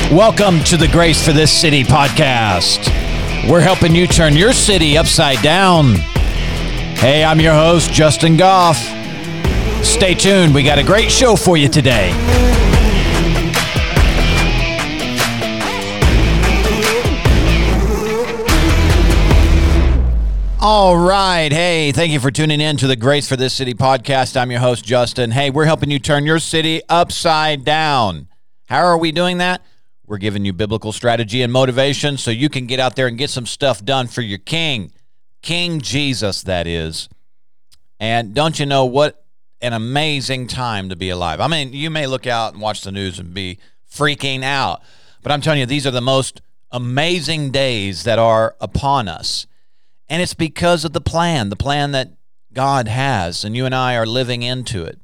Welcome to the Grace for This City podcast. We're helping you turn your city upside down. Hey, I'm your host, Justin Goff. Stay tuned. We got a great show for you today. All right. Hey, thank you for tuning in to the Grace for This City podcast. I'm your host, Justin. Hey, we're helping you turn your city upside down. How are we doing that? We're giving you biblical strategy and motivation so you can get out there and get some stuff done for your King. King Jesus, that is. And don't you know what an amazing time to be alive? I mean, you may look out and watch the news and be freaking out, but I'm telling you, these are the most amazing days that are upon us. And it's because of the plan that God has, and you and I are living into it.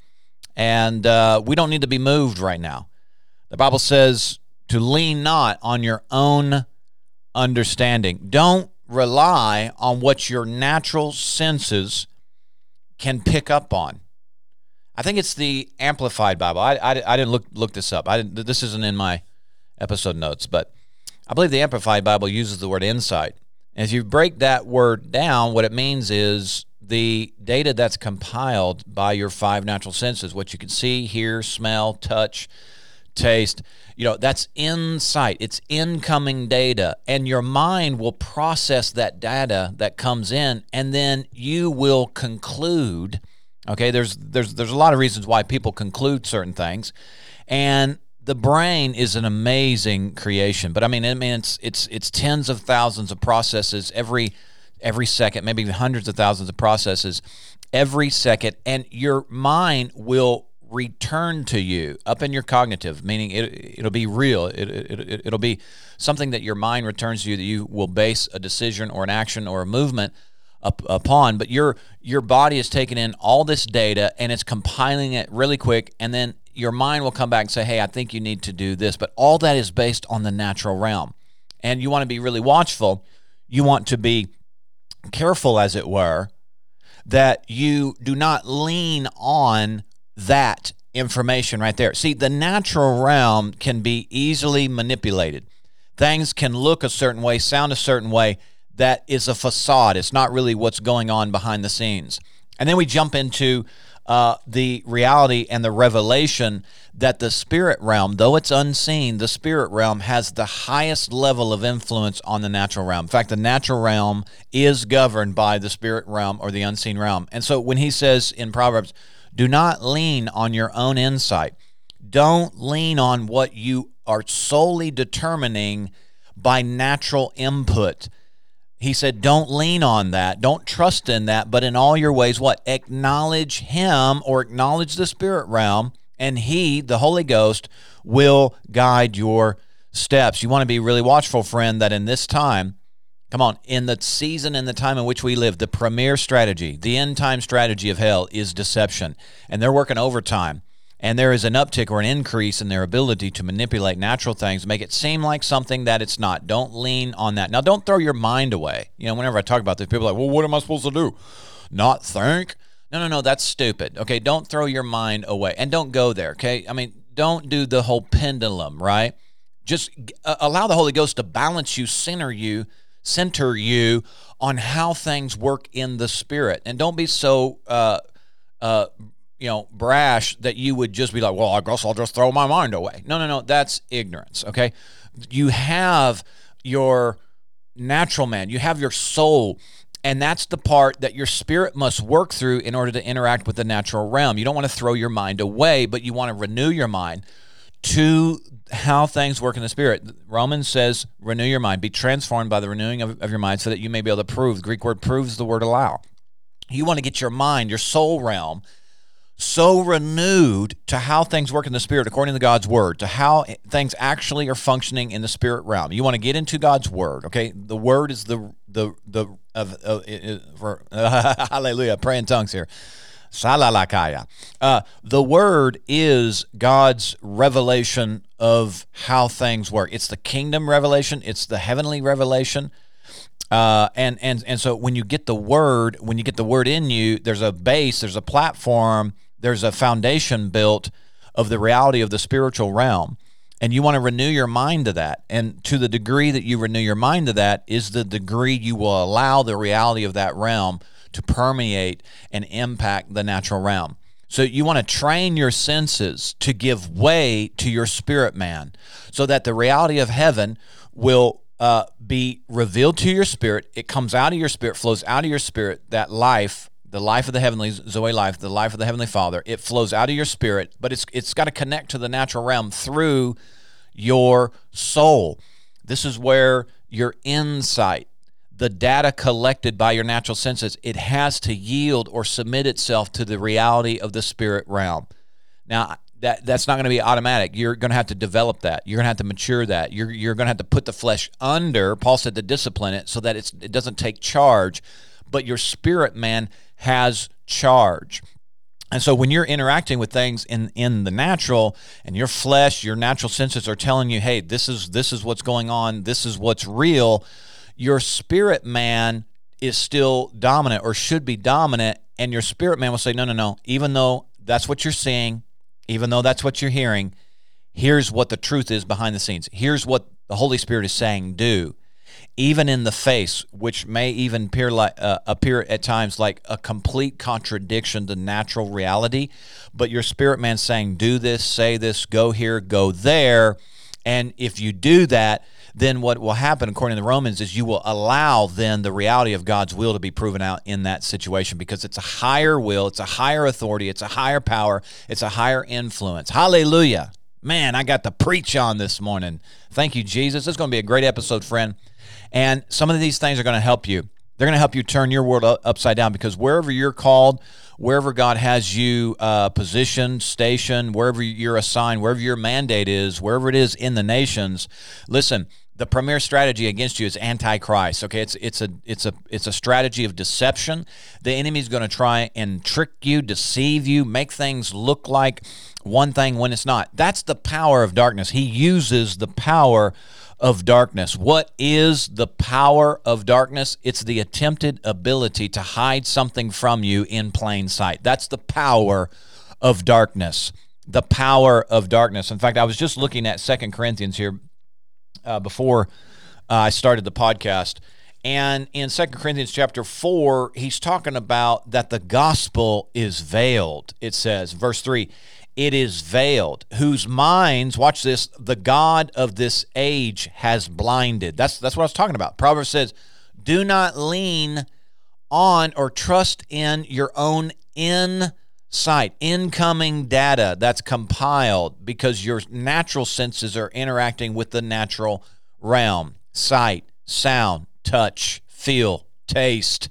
And we don't need to be moved right now. The Bible says to lean not on your own understanding. Don't rely on what your natural senses can pick up on. I think it's the Amplified Bible. I didn't look this up. This isn't in my episode notes, but I believe the Amplified Bible uses the word insight. And if you break that word down, what it means is the data that's compiled by your five natural senses, what you can see, hear, smell, touch, taste, that's insight. It's incoming data, and your mind will process that data that comes in, and then you will conclude. Okay, there's a lot of reasons why people conclude certain things, and the brain is an amazing creation. But I mean it's tens of thousands of processes every second, maybe hundreds of thousands of processes every second, and your mind will return to you up in your cognitive, meaning it'll be real. It'll be something that your mind returns to you, that you will base a decision or an action or a movement upon. But your body is taking in all this data and it's compiling it really quick, and then your mind will come back and say, hey, I think you need to do this. But all that is based on the natural realm. And you want to be really watchful. You want to be careful, as it were, that you do not lean on that information right there. See, the natural realm can be easily manipulated. Things can look a certain way, sound a certain way. That is a facade. It's not really what's going on behind the scenes. And then we jump into the reality and the revelation that the spirit realm, though it's unseen, the spirit realm has the highest level of influence on the natural realm. In fact, the natural realm is governed by the spirit realm or the unseen realm. And so when he says in Proverbs, do not lean on your own insight. Don't lean on what you are solely determining by natural input. He said, don't lean on that. Don't trust in that, but in all your ways, what? Acknowledge him or acknowledge the spirit realm, and he, the Holy Ghost, will guide your steps. You want to be really watchful, friend, that in this time, come on, in the season and the time in which we live, the premier strategy, the end time strategy of hell is deception. And they're working overtime. And there is an uptick or an increase in their ability to manipulate natural things, make it seem like something that it's not. Don't lean on that. Now, don't throw your mind away. Whenever I talk about this, people are like, well, what am I supposed to do? Not think? No, that's stupid. Okay, don't throw your mind away. And don't go there, okay? I mean, don't do the whole pendulum, right? Just allow the Holy Ghost to balance you, center you on how things work in the spirit. And don't be so brash that you would just be like, well, I guess I'll just throw my mind away. No, that's ignorance, okay? You have your natural man, you have your soul, and that's the part that your spirit must work through in order to interact with the natural realm. You don't want to throw your mind away, but you want to renew your mind to how things work in the spirit. Romans says, renew your mind, be transformed by the renewing of your mind so that you may be able to prove. The Greek word proves the word allow. You want to get your mind, your soul realm, so renewed to how things work in the spirit according to God's word, to how things actually are functioning in the spirit realm. You want to get into God's word, okay? The word is hallelujah, pray in tongues here. Salalakaya. The word is God's revelation of how things work. It's the kingdom revelation. It's the heavenly revelation. And so when you get the word in you, there's a base, there's a platform, there's a foundation built of the reality of the spiritual realm. And you want to renew your mind to that. And to the degree that you renew your mind to that is the degree you will allow the reality of that realm to permeate and impact the natural realm. So you want to train your senses to give way to your spirit man so that the reality of heaven will be revealed to your spirit. It comes out of your spirit, flows out of your spirit, that life, the life of the heavenly Zoe life, the life of the Heavenly Father. It flows out of your spirit, but it's got to connect to the natural realm through your soul. This is where your insight, the data collected by your natural senses, it has to yield or submit itself to the reality of the spirit realm. Now, that's not going to be automatic. You're going to have to develop that. You're going to have to mature that. You're going to have to put the flesh under, Paul said, to discipline it so that it doesn't take charge, but your spirit man has charge. And so when you're interacting with things in the natural, and your flesh, your natural senses are telling you, hey, this is what's going on, this is what's real, your spirit man is still dominant or should be dominant, and your spirit man will say, no, even though that's what you're seeing, even though that's what you're hearing, here's what the truth is behind the scenes. Here's what the Holy Spirit is saying, do. Even in the face, which may even appear at times like a complete contradiction to natural reality, but your spirit man's saying, do this, say this, go here, go there. And if you do that, then what will happen, according to the Romans, is you will allow then the reality of God's will to be proven out in that situation, because it's a higher will, it's a higher authority, it's a higher power, it's a higher influence. Hallelujah. Man, I got to preach on this morning. Thank you, Jesus. This is going to be a great episode, friend. And some of these things are going to help you. They're going to help you turn your world upside down, because wherever you're called, wherever God has you positioned, stationed, wherever you're assigned, wherever your mandate is, wherever it is in the nations, listen, the premier strategy against you is antichrist. Okay, it's a strategy of deception. The enemy's going to try and trick you, deceive you, make things look like one thing when it's not. That's the power of darkness. He uses the power of darkness. What is the power of darkness? It's the attempted ability to hide something from you in plain sight. That's the power of darkness. The power of darkness. In fact, I was just looking at 2 Corinthians here before I started the podcast. And in 2 Corinthians chapter 4, he's talking about that the gospel is veiled. It says, verse 3, it is veiled, whose minds, watch this, the God of this age has blinded. That's what I was talking about. Proverbs says, do not lean on or trust in your own insight, incoming data that's compiled, because your natural senses are interacting with the natural realm. Sight, sound, touch, feel, taste.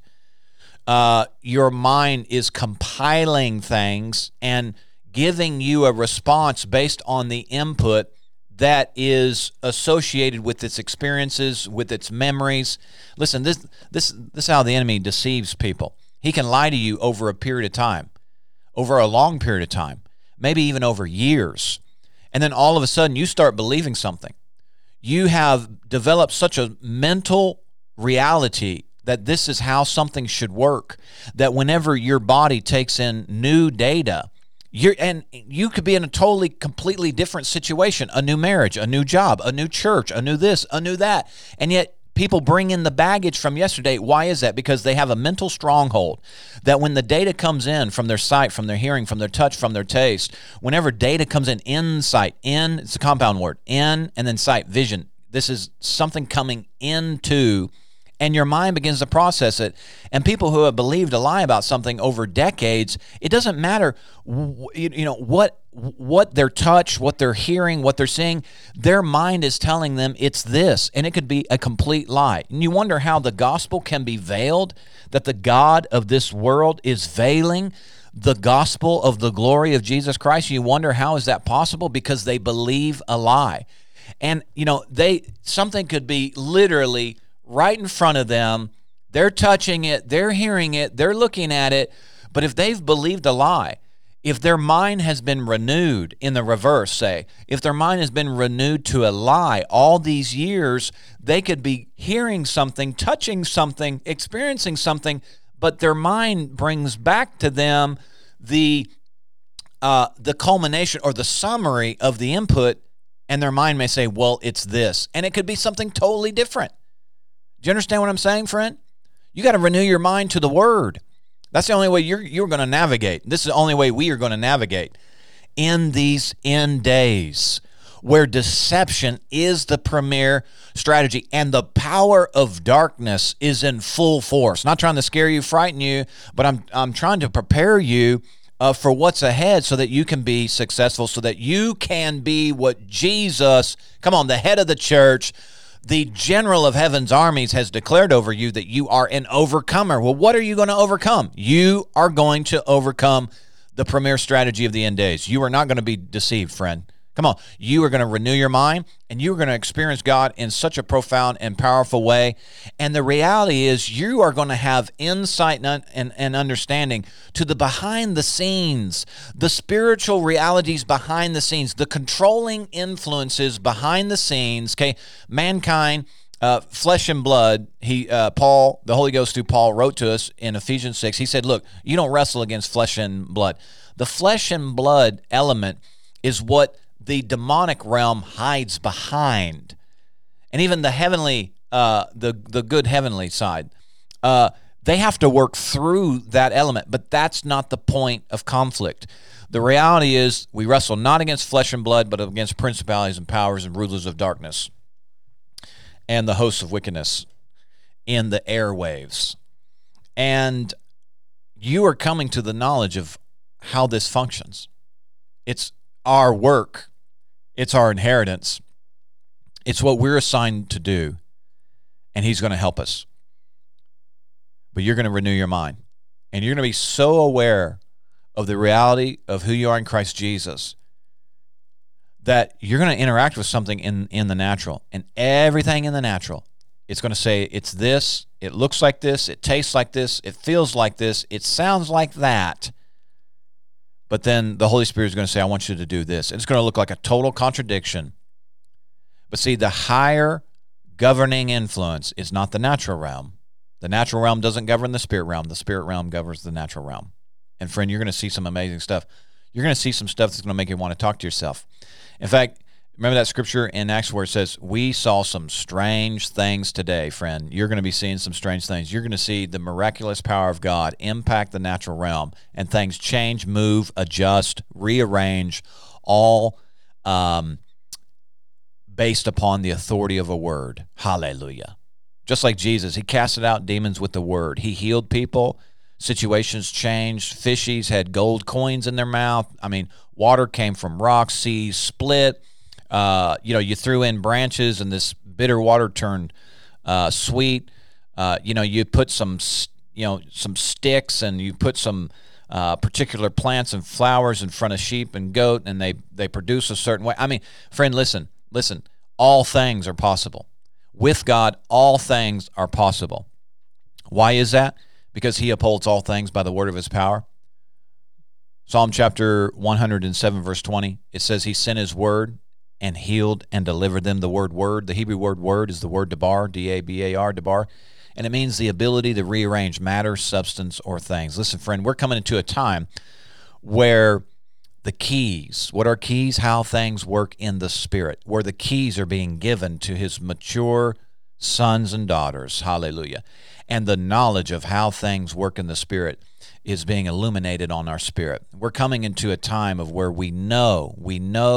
Your mind is compiling things and giving you a response based on the input that is associated with its experiences, with its memories. Listen, this is how the enemy deceives people. He can lie to you over a period of time, over a long period of time, maybe even over years. And then all of a sudden you start believing something. You have developed such a mental reality that this is how something should work, that whenever your body takes in new data, you could be in a totally, completely different situation, a new marriage, a new job, a new church, a new this, a new that, and yet people bring in the baggage from yesterday. Why is that? Because they have a mental stronghold that when the data comes in from their sight, from their hearing, from their touch, from their taste, whenever data comes in, insight, it's a compound word, in, and then sight, vision. This is something coming into, and your mind begins to process it. And people who have believed a lie about something over decades, it doesn't matter what their touch, what they're hearing, what they're seeing, their mind is telling them it's this, and it could be a complete lie. And you wonder how the gospel can be veiled, that the God of this world is veiling the gospel of the glory of Jesus Christ. You wonder, how is that possible? Because they believe a lie. And something could be literally right in front of them. They're touching it, they're hearing it, they're looking at it. But if they've believed a lie, if their mind has been renewed in the reverse, say, if their mind has been renewed to a lie all these years, they could be hearing something, touching something, experiencing something, but their mind brings back to them the culmination or the summary of the input And their mind may say, well, it's this. And it could be something totally different. Do you understand what I'm saying, friend? You got to renew your mind to the Word. That's the only way you're going to navigate. This is the only way we are going to navigate in these end days, where deception is the premier strategy and the power of darkness is in full force. Not trying to scare you, frighten you, but I'm trying to prepare you for what's ahead so that you can be successful, so that you can be what Jesus, come on, the head of the church, the general of heaven's armies, has declared over you, that you are an overcomer. Well, what are you going to overcome? You are going to overcome the premier strategy of the end days. You are not going to be deceived, friend. Come on. You are going to renew your mind, and you're going to experience God in such a profound and powerful way. And the reality is you are going to have insight and understanding to the behind the scenes, the spiritual realities behind the scenes, the controlling influences behind the scenes. Okay, mankind, flesh and blood. Paul, the Holy Ghost through Paul, wrote to us in Ephesians 6. He said, look, you don't wrestle against flesh and blood. The flesh and blood element is what the demonic realm hides behind. And even the heavenly, the good heavenly side, they have to work through that element, but that's not the point of conflict. The reality is we wrestle not against flesh and blood, but against principalities and powers and rulers of darkness and the hosts of wickedness in the airwaves. And you are coming to the knowledge of how this functions. It's our work. It's our inheritance. It's what we're assigned to do, and He's going to help us. But you're going to renew your mind, and you're going to be so aware of the reality of who you are in Christ Jesus that you're going to interact with something in the natural, and everything in the natural, it's going to say, it's this, it looks like this, it tastes like this, it feels like this, it sounds like that. But then the Holy Spirit is going to say, I want you to do this. And it's going to look like a total contradiction. But see, the higher governing influence is not the natural realm. The natural realm doesn't govern the spirit realm. The spirit realm governs the natural realm. And friend, you're going to see some amazing stuff. You're going to see some stuff that's going to make you want to talk to yourself. In fact, remember that scripture in Acts where it says, we saw some strange things today, friend. You're going to be seeing some strange things. You're going to see the miraculous power of God impact the natural realm, and things change, move, adjust, rearrange, all based upon the authority of a word. Hallelujah. Just like Jesus, He casted out demons with the word. He healed people. Situations changed. Fishies had gold coins in their mouth. I mean, water came from rocks. Seas split. You threw in branches and this bitter water turned sweet. You put some sticks and you put some particular plants and flowers in front of sheep and goat, and they produce a certain way. I mean, friend, listen. All things are possible. With God, all things are possible. Why is that? Because He upholds all things by the word of His power. Psalm chapter 107, verse 20, it says He sent His word and healed and delivered them. The word, the Hebrew word is the word debar, D-A-B-A-R, debar, and it means the ability to rearrange matter, substance, or things. Listen, friend, we're coming into a time where the keys, what are keys? How things work in the Spirit, where the keys are being given to His mature sons and daughters, hallelujah, and the knowledge of how things work in the Spirit is being illuminated on our spirit. We're coming into a time of where we know. We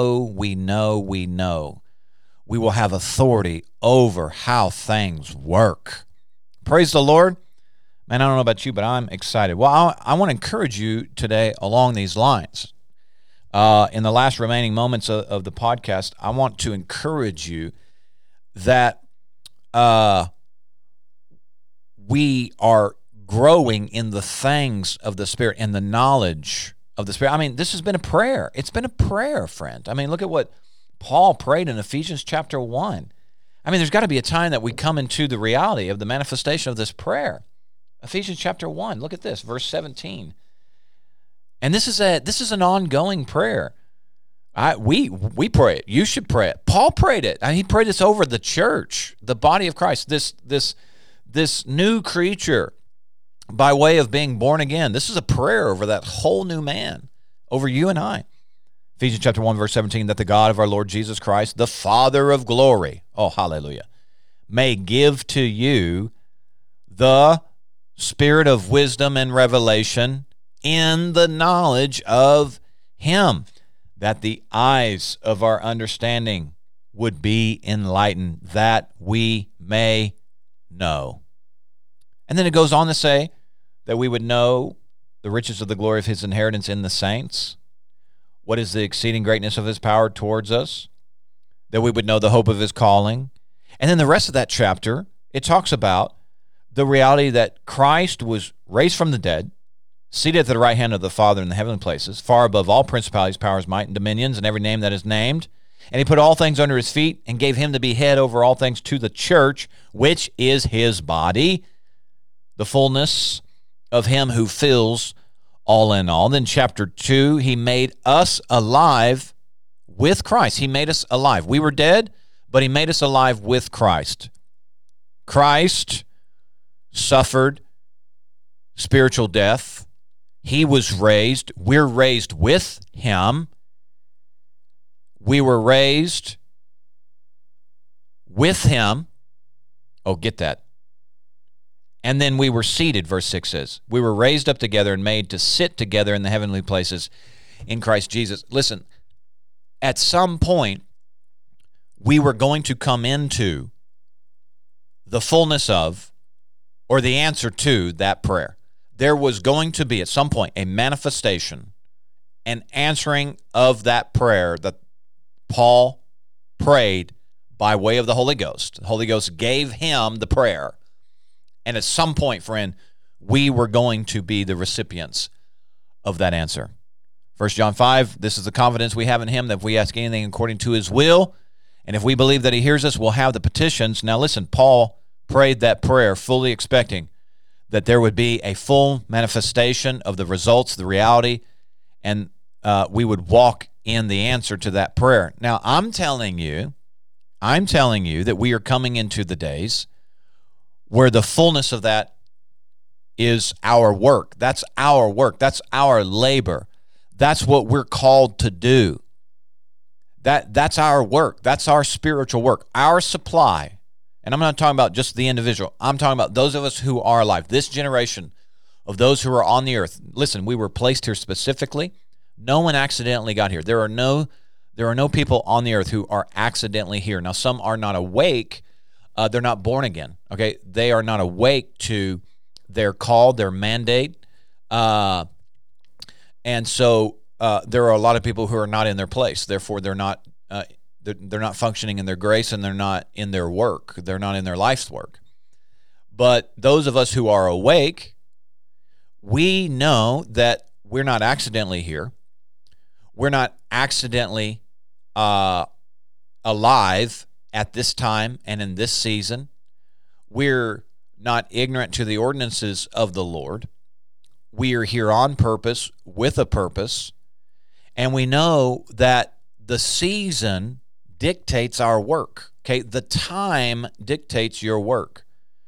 will have authority over how things work. Praise the Lord. Man, I don't know about you, but I'm excited. Well, I want to encourage you today along these lines. In the last remaining moments of the podcast, I want to encourage you that we are growing in the things of the Spirit and the knowledge of the Spirit. I mean, this has been a prayer. It's been a prayer, friend. I mean, look at what Paul prayed in Ephesians chapter 1. I mean, there's got to be a time that we come into the reality of the manifestation of this prayer. Ephesians chapter 1, look at this, verse 17. And this is an ongoing prayer. We pray it. You should pray it. Paul prayed it. He prayed this over the church, the body of Christ, this new creature by way of being born again. This is a prayer over that whole new man, over you and I. Ephesians chapter 1, verse 17, that the God of our Lord Jesus Christ, the Father of glory, oh, hallelujah, may give to you the spirit of wisdom and revelation in the knowledge of him, that the eyes of our understanding would be enlightened, that we may know. And then it goes on to say that we would know the riches of the glory of his inheritance in the saints. What is the exceeding greatness of his power towards us? That we would know the hope of his calling. And then the rest of that chapter, it talks about the reality that Christ was raised from the dead, seated at the right hand of the Father in the heavenly places, far above all principalities, powers, might, and dominions, and every name that is named. And he put all things under his feet and gave him to be head over all things to the church, which is his body, the fullness of him who fills all in all. Then chapter 2, he made us alive with Christ. He made us alive. We were dead, but he made us alive with Christ. Christ suffered spiritual death. He was raised. We're raised with him. We were raised with him. Oh, get that. And then we were seated, verse 6 says. We were raised up together and made to sit together in the heavenly places in Christ Jesus. Listen, at some point, we were going to come into the fullness of, or the answer to that prayer. There was going to be, at some point, a manifestation, an answering of that prayer that Paul prayed by way of the Holy Ghost. The Holy Ghost gave him the prayer. And at some point, friend, we were going to be the recipients of that answer. 1 John 5, this is the confidence we have in him, that if we ask anything according to his will, and if we believe that he hears us, we'll have the petitions. Now listen, Paul prayed that prayer fully expecting that there would be a full manifestation of the results, the reality, and we would walk in the answer to that prayer. Now, I'm telling you that we are coming into the days where the fullness of that is our work. That's our work. That's our labor. That's what we're called to do. That's our work. That's our spiritual work. Our supply. And I'm not talking about just the individual. I'm talking about those of us who are alive. This generation of those who are on the earth. Listen, we were placed here specifically. No one accidentally got here. There are no people on the earth who are accidentally here. Now, some are not awake. They're not born again. Okay, they are not awake to their call, their mandate, and so there are a lot of people who are not in their place. Therefore, they're not functioning in their grace, and they're not in their work. They're not in their life's work. But those of us who are awake, we know that we're not accidentally here. We're not accidentally alive at this time and in this season. We're not ignorant to the ordinances of the Lord. We are here on purpose, with a purpose, and we know that the season dictates our work. Okay, the time dictates your work.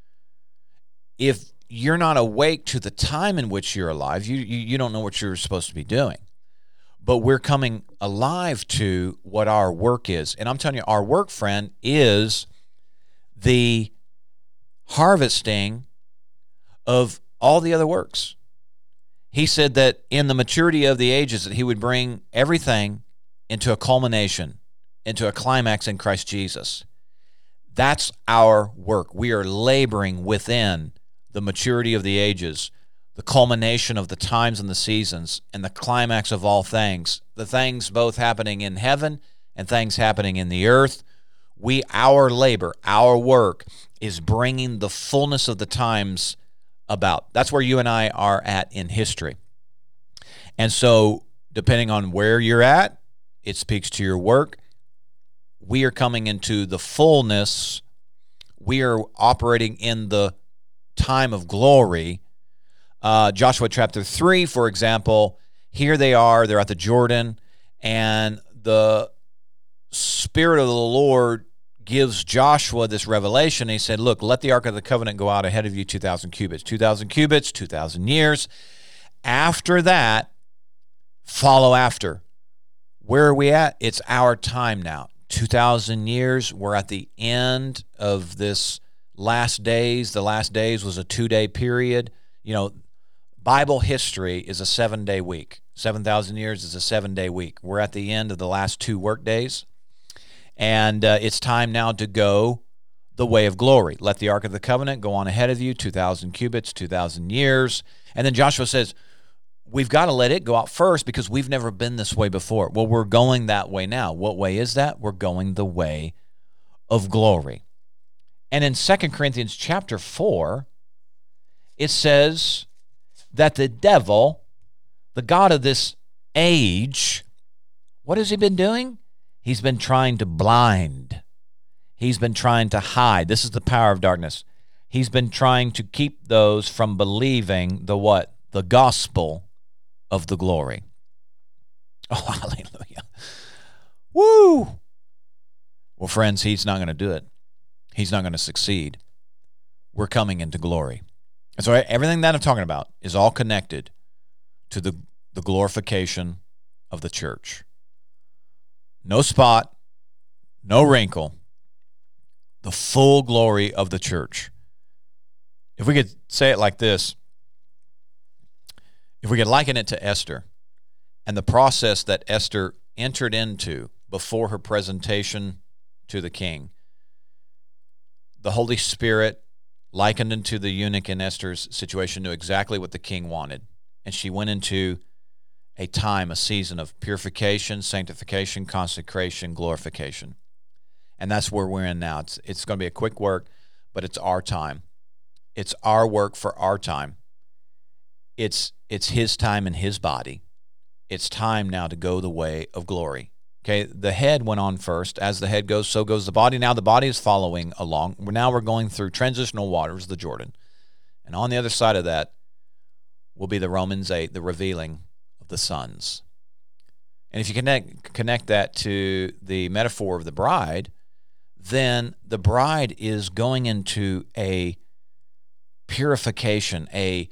If you're not awake to the time in which you're alive, you don't know what you're supposed to be doing. But we're coming alive to what our work is. And I'm telling you, our work, friend, is the harvesting of all the other works. He said that in the maturity of the ages that he would bring everything into a culmination, into a climax in Christ Jesus. That's our work. We are laboring within the maturity of the ages, the culmination of the times and the seasons, and the climax of all things, the things both happening in heaven and things happening in the earth. Our labor, our work is bringing the fullness of the times about. That's where you and I are at in history. And so, depending on where you're at, it speaks to your work. We are coming into the fullness. We are operating in the time of glory. Joshua chapter 3, for example, here they're at the Jordan, and the Spirit of the Lord gives Joshua this revelation. He said, look, let the Ark of the Covenant go out ahead of you 2,000 cubits. 2,000 cubits, 2,000 years. After that, follow after. Where are we at? It's our time now. 2,000 years. We're at the end of this last days. The last days was a 2-day period. You know, Bible history is a 7-day week. 7,000 years is a 7-day week. We're at the end of the last 2 work days. And it's time now to go the way of glory. Let the Ark of the Covenant go on ahead of you, 2,000 cubits, 2,000 years. And then Joshua says, we've got to let it go out first because we've never been this way before. Well, we're going that way now. What way is that? We're going the way of glory. And in 2 Corinthians chapter 4, it says that the devil, the god of this age, what has he been doing? He's been trying to blind. He's been trying to hide. This is the power of darkness. He's been trying to keep those from believing the what? The gospel of the glory. Oh, hallelujah. Woo! Well, friends, he's not going to do it. He's not going to succeed. We're coming into glory. And so everything that I'm talking about is all connected to the glorification of the church. No spot, no wrinkle, the full glory of the church. If we could say it like this, if we could liken it to Esther and the process that Esther entered into before her presentation to the king, the Holy Spirit, likened into the eunuch in Esther's situation, knew exactly what the king wanted. And she went into a time, a season of purification, sanctification, consecration, glorification. And that's where we're in now. It's going to be a quick work, but it's our time. It's our work for our time. It's his time and his body. It's time now to go the way of glory. Okay, the head went on first. As the head goes, so goes the body. Now the body is following along. Now we're going through transitional waters, the Jordan. And on the other side of that will be the Romans 8, the revealing of the sons. And if you connect that to the metaphor of the bride, then the bride is going into a purification, a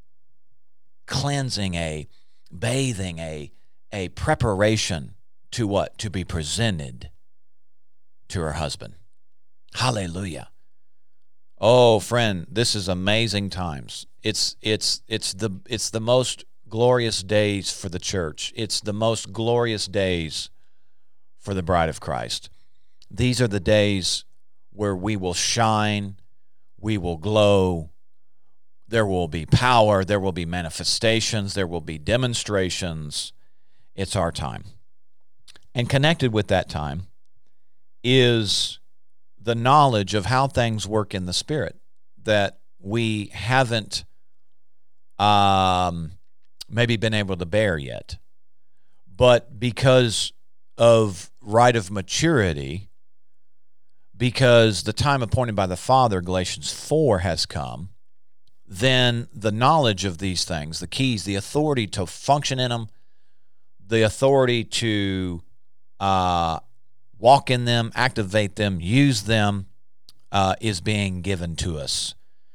cleansing, a bathing, a preparation to what? To be presented to her husband. Hallelujah. Oh, friend, this is amazing times. It's the most glorious days for the church. It's the most glorious days for the bride of Christ. These are the days where we will shine, we will glow, there will be power, there will be manifestations, there will be demonstrations. It's our time. And connected with that time is the knowledge of how things work in the Spirit that we haven't maybe been able to bear yet. But because of rite of maturity, because the time appointed by the Father, Galatians 4, has come, then the knowledge of these things, the keys, the authority to function in them, the authority to walk in them, activate them, use them, is being given to us.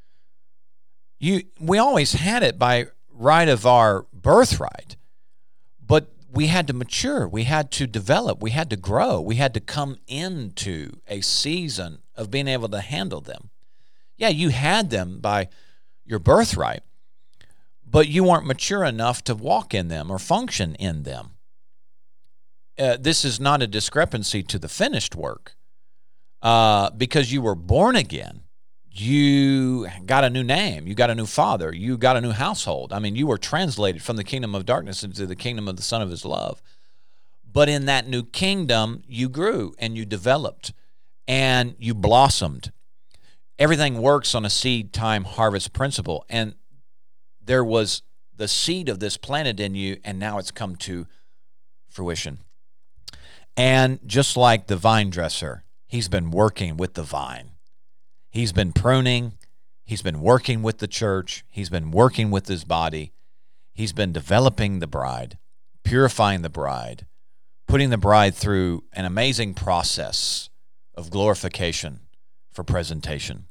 We always had it by right of our birthright, but we had to mature, we had to develop, we had to grow, we had to come into a season of being able to handle them. Yeah, you had them by your birthright, but you weren't mature enough to walk in them or function in them. This is not a discrepancy to the finished work. Because you were born again, you got a new name, you got a new father, you got a new household. I mean, you were translated from the kingdom of darkness into the kingdom of the Son of his love. But in that new kingdom, you grew and you developed and you blossomed. Everything works on a seed time harvest principle. And there was the seed of this planted in you, and now it's come to fruition. And just like the vine dresser, he's been working with the vine. He's been pruning. He's been working with the church. He's been working with his body. He's been developing the bride, purifying the bride, putting the bride through an amazing process of glorification for presentation.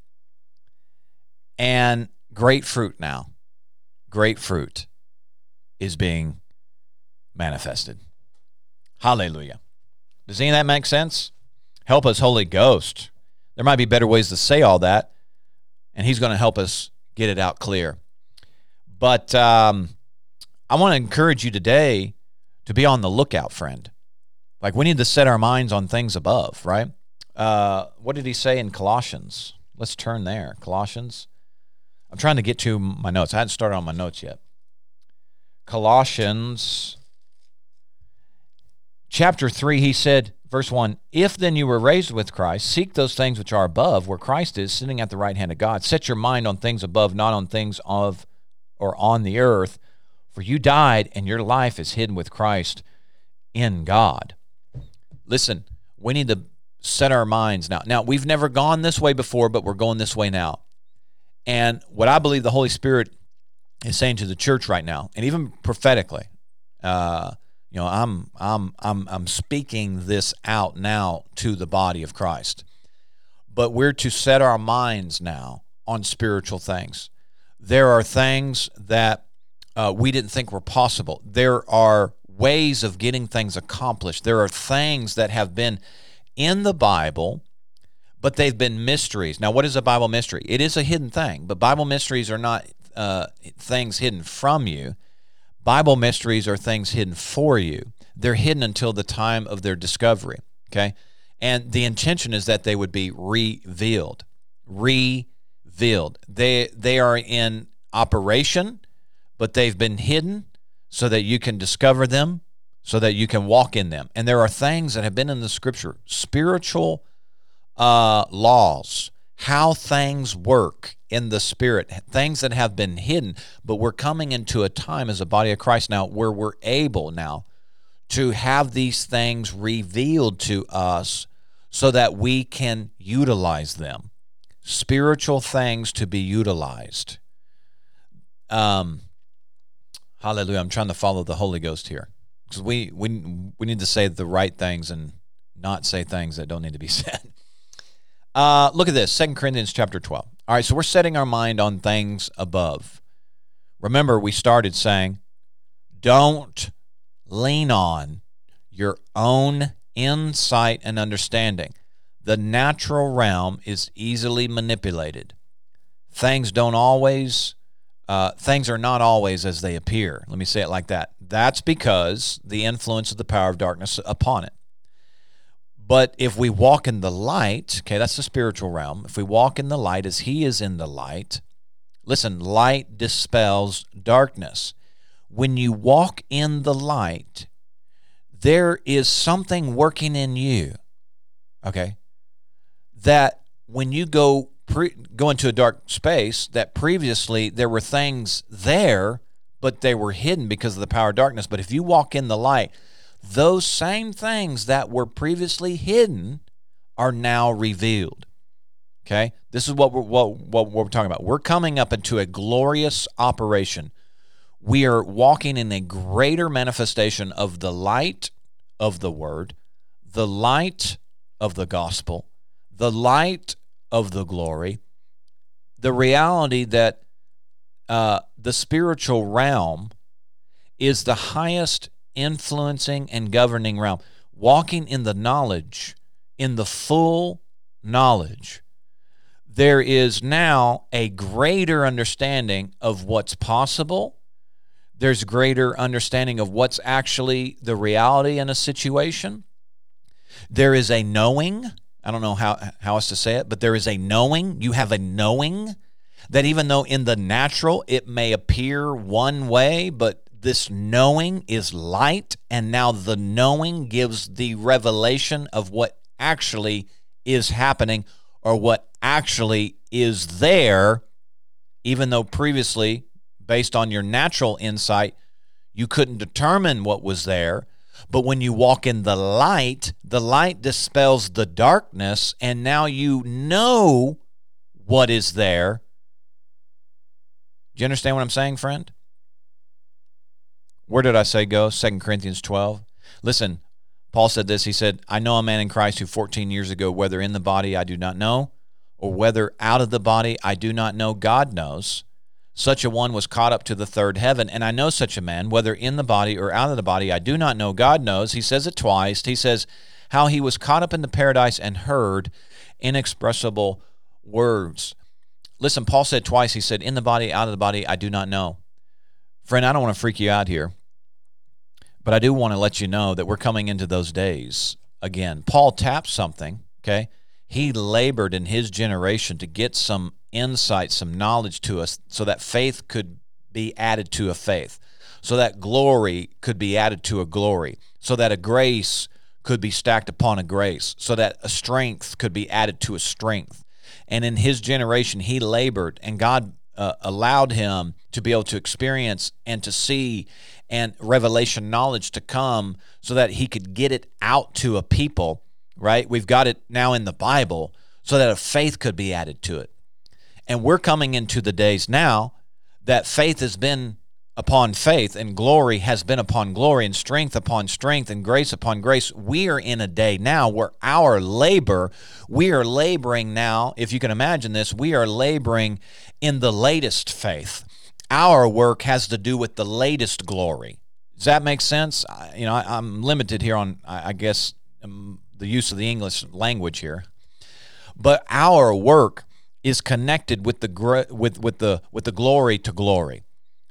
And great fruit now, great fruit is being manifested. Hallelujah. Does any of that make sense? Help us, Holy Ghost. There might be better ways to say all that, and he's going to help us get it out clear. But I want to encourage you today to be on the lookout, friend. Like, we need to set our minds on things above, right? What did he say in Colossians? Let's turn there. Colossians. I'm trying to get to my notes. I hadn't started on my notes yet. Colossians chapter 3, he said, verse 1, if then you were raised with Christ, seek those things which are above, where Christ is, sitting at the right hand of God. Set your mind on things above, not on things of or on the earth, for you died, and your life is hidden with Christ in God. Listen, we need to set our minds now. Now, we've never gone this way before, but we're going this way now. And what I believe the Holy Spirit is saying to the church right now, and even prophetically, I'm speaking this out now to the body of Christ. But we're to set our minds now on spiritual things. There are things that we didn't think were possible. There are ways of getting things accomplished. There are things that have been in the Bible, but they've been mysteries. Now, what is a Bible mystery? It is a hidden thing, but Bible mysteries are not things hidden from you. Bible mysteries are things hidden for you. They're hidden until the time of their discovery, okay? And the intention is that they would be revealed. Revealed. They are in operation, but they've been hidden so that you can discover them, so that you can walk in them. And there are things that have been in the Scripture, spiritual laws, how things work in the Spirit, things that have been hidden, but we're coming into a time as a body of Christ now where we're able now to have these things revealed to us so that we can utilize them. Spiritual things to be utilized. Hallelujah. I'm trying to follow the Holy Ghost here, because we need to say the right things and not say things that don't need to be said. Look at this, 2 Corinthians chapter 12. All right, so we're setting our mind on things above. Remember, we started saying, don't lean on your own insight and understanding. The natural realm is easily manipulated. Things are not always as they appear. Let me say it like that. That's because the influence of the power of darkness upon it. But if we walk in the light, okay, that's the spiritual realm. If we walk in the light as he is in the light, listen, light dispels darkness. When you walk in the light, there is something working in you, okay, that when you go into a dark space, that previously there were things there, but they were hidden because of the power of darkness. But if you walk in the light, those same things that were previously hidden are now revealed. Okay? This is what we're talking about. We're coming up into a glorious operation. We are walking in a greater manifestation of the light of the Word, the light of the gospel, the light of the glory, the reality that the spiritual realm is the highest influencing and governing realm. Walking in the knowledge, in the full knowledge, there is now a greater understanding of what's possible. There's greater understanding of what's actually the reality in a situation. There is a knowing. I don't know how else to say it, but there is a knowing. You have a knowing that even though in the natural it may appear one way, but this knowing is light, and now the knowing gives the revelation of what actually is happening or what actually is there, even though previously, based on your natural insight, you couldn't determine what was there. But when you walk in the light dispels the darkness, and now you know what is there. Do you understand what I'm saying, friend? Where did I say go? 2 Corinthians 12. Listen, Paul said this. He said, I know a man in Christ who 14 years ago, whether in the body I do not know, or whether out of the body I do not know, God knows. Such a one was caught up to the third heaven. And I know such a man, whether in the body or out of the body, I do not know. God knows. He says it twice. He says how he was caught up into paradise and heard inexpressible words. Listen, Paul said twice, he said, in the body, out of the body, I do not know. Friend, I don't want to freak you out here, but I do want to let you know that we're coming into those days again. Paul tapped something, okay? He labored in his generation to get some insight, some knowledge to us so that faith could be added to a faith, so that glory could be added to a glory, so that a grace could be stacked upon a grace, so that a strength could be added to a strength. And in his generation, he labored, and God allowed him to be able to experience and to see and revelation knowledge to come so that he could get it out to a people, right? We've got it now in the Bible so that a faith could be added to it. And we're coming into the days now that faith has been upon faith and glory has been upon glory and strength upon strength and grace upon grace. We are in a day now where our labor, we are laboring now, if you can imagine this, we are laboring in the latest faith. Our work has to do with the latest glory. Does that make sense? I'm limited here on, I guess, the use of the English language here. But our work is connected with the glory to glory.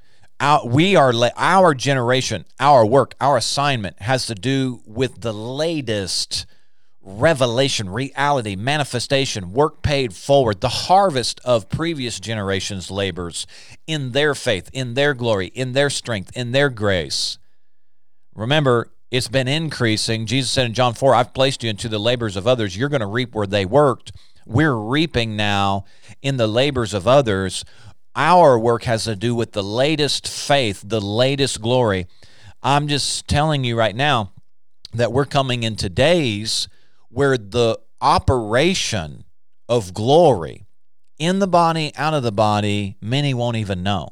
Our generation, our work, our assignment has to do with the latest revelation, reality, manifestation, work paid forward, the harvest of previous generations' labors in their faith, in their glory, in their strength, in their grace. Remember, it's been increasing. Jesus said in John 4, I've placed you into the labors of others. You're going to reap where they worked. We're reaping now in the labors of others. Our work has to do with the latest faith, the latest glory. I'm just telling you right now that we're coming into days where the operation of glory in the body, out of the body, many won't even know.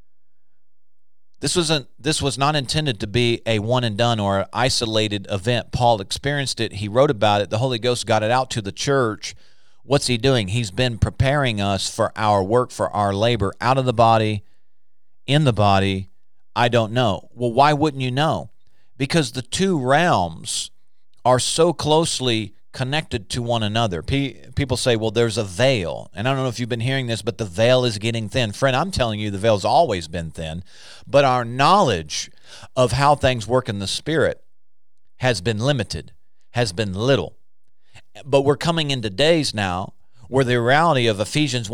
This was not intended to be a one and done or an isolated event. Paul experienced it. He wrote about it. The Holy Ghost got it out to the church. What's he doing? He's been preparing us for our work, for our labor, out of the body, in the body. I don't know. Well, why wouldn't you know? Because the two realms are so closely connected to one another. People say, well, there's a veil. And I don't know if you've been hearing this, but the veil is getting thin. Friend, I'm telling you, the veil's always been thin. But our knowledge of how things work in the Spirit has been limited, has been little. But we're coming into days now where the reality of Ephesians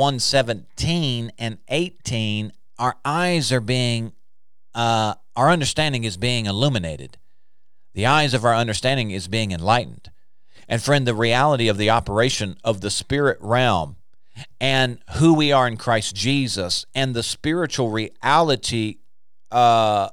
1:17 and 18, our eyes are being, our understanding is being illuminated. The eyes of our understanding is being enlightened. And friend, the reality of the operation of the spirit realm and who we are in Christ Jesus and the spiritual reality that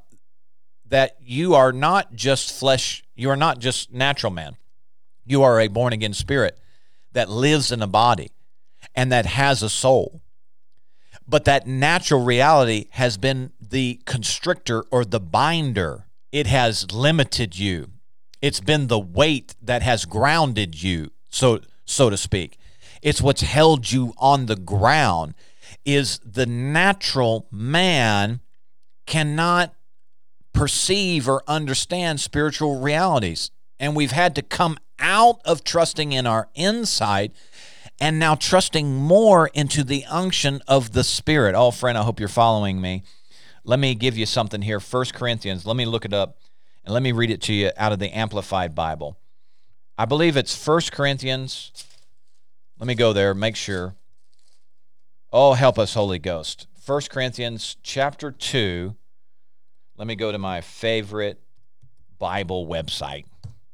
you are not just flesh, you are not just natural man. You are a born-again spirit that lives in a body and that has a soul. But that natural reality has been the constrictor or the binder. It has limited you. It's been the weight that has grounded you, so to speak. It's what's held you on the ground. Is the natural man cannot perceive or understand spiritual realities. And we've had to come out of trusting in our insight and now trusting more into the unction of the Spirit. Oh, friend, I hope you're following me. Let me give you something here. 1 Corinthians, let me look it up, and let me read it to you out of the Amplified Bible. I believe it's 1 Corinthians. Let me go there, make sure. Oh, help us, Holy Ghost. 1 Corinthians chapter 2. Let me go to my favorite Bible website.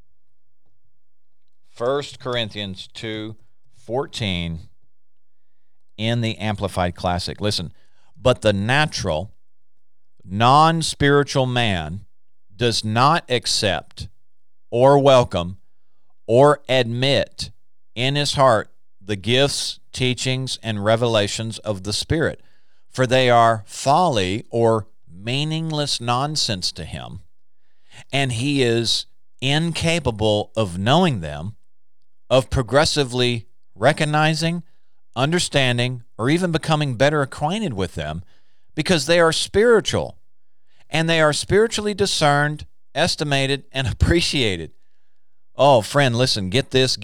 1 Corinthians 2:14 in the Amplified Classic. Listen, but the natural, non-spiritual man does not accept or welcome or admit in his heart the gifts, teachings, and revelations of the Spirit, for they are folly or meaningless nonsense to him, and he is incapable of knowing them, of progressively recognizing, understanding, or even becoming better acquainted with them, because they are spiritual, and they are spiritually discerned, estimated, and appreciated. Oh, friend, listen, get this.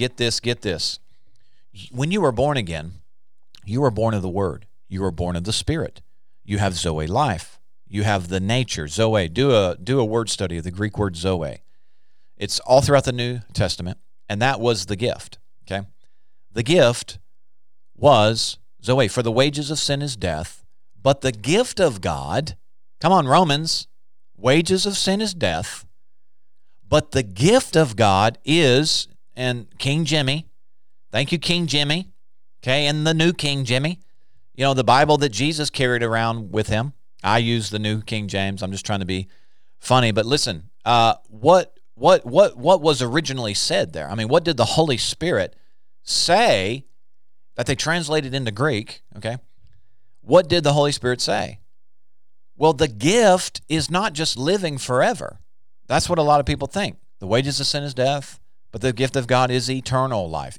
When you were born again, you were born of the Word. You were born of the Spirit. You have Zoe life. You have the nature, Zoe. Do a word study of the Greek word Zoe. It's all throughout the New Testament, and that was the gift, okay? The gift was Zoe. For the wages of sin is death, but the gift of God, come on, Romans, wages of sin is death, but the gift of God is, and King Jimmy, thank you, King Jimmy, okay, and the new King Jimmy, you know, the Bible that Jesus carried around with him. I use the new King James. I'm just trying to be funny, but listen, what was originally said there? I mean, what did the Holy Spirit say that they translated into Greek, okay? What did the Holy Spirit say? Well, the gift is not just living forever. That's what a lot of people think. The wages of sin is death, but the gift of God is eternal life,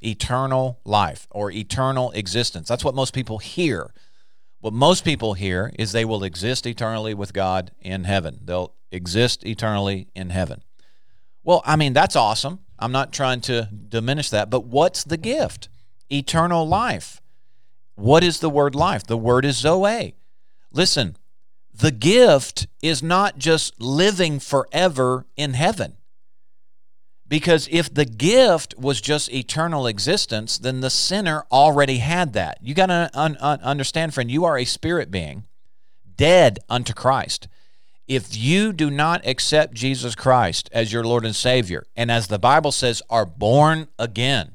or eternal existence. That's what most people hear. What most people hear is they will exist eternally with God in heaven. They'll exist eternally in heaven. Well, I mean, that's awesome. I'm not trying to diminish that, but what's the gift? Eternal life. What is the word life? The word is Zoe. Listen, the gift is not just living forever in heaven. Because if the gift was just eternal existence, then the sinner already had that. You got to understand, friend, you are a spirit being, dead unto Christ. If you do not accept Jesus Christ as your Lord and Savior, and as the Bible says, are born again,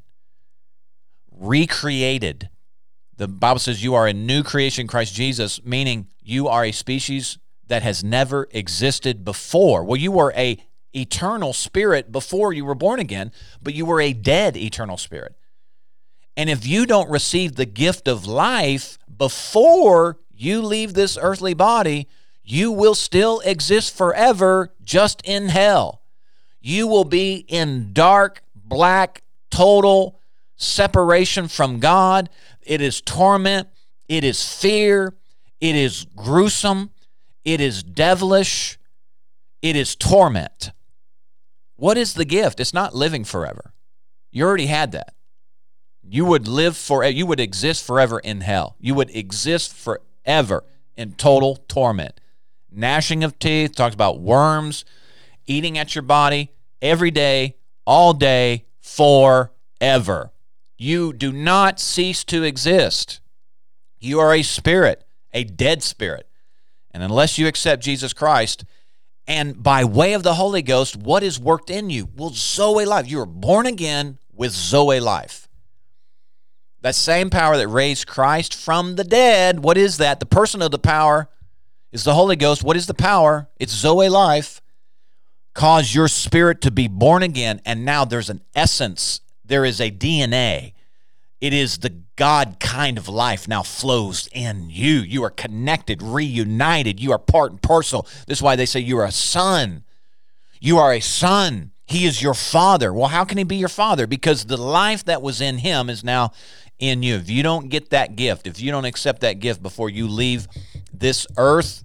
recreated, the Bible says you are a new creation in Christ Jesus, meaning you are a species that has never existed before. Well, you were a eternal spirit before you were born again, but you were a dead eternal spirit. And if you don't receive the gift of life before you leave this earthly body, you will still exist forever just in hell. You will be in dark, black, total separation from God. It is torment. It is fear. It is gruesome. It is devilish. It is torment. What is the gift? It's not living forever. You already had that. You would live forever. You would exist forever in hell. You would exist forever in total torment. Gnashing of teeth, talks about worms eating at your body every day, all day, forever. You do not cease to exist. You are a spirit, a dead spirit. And unless you accept Jesus Christ, and by way of the Holy Ghost, what is worked in you? Well, Zoe life. You are born again with Zoe life. That same power that raised Christ from the dead, what is that? The person of the power is the Holy Ghost. What is the power? It's Zoe life. Cause your spirit to be born again, and now there's an essence. There is a DNA. It is the God kind of life now flows in you. You are connected, reunited. You are part and parcel. This is why they say you are a son. You are a son. He is your father. Well, how can he be your father? Because the life that was in him is now in you. If you don't get that gift, if you don't accept that gift before you leave this earth,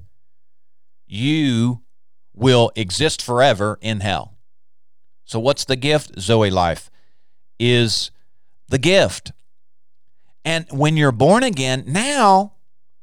you will exist forever in hell. So what's the gift? Zoe life is the gift. And when you're born again, now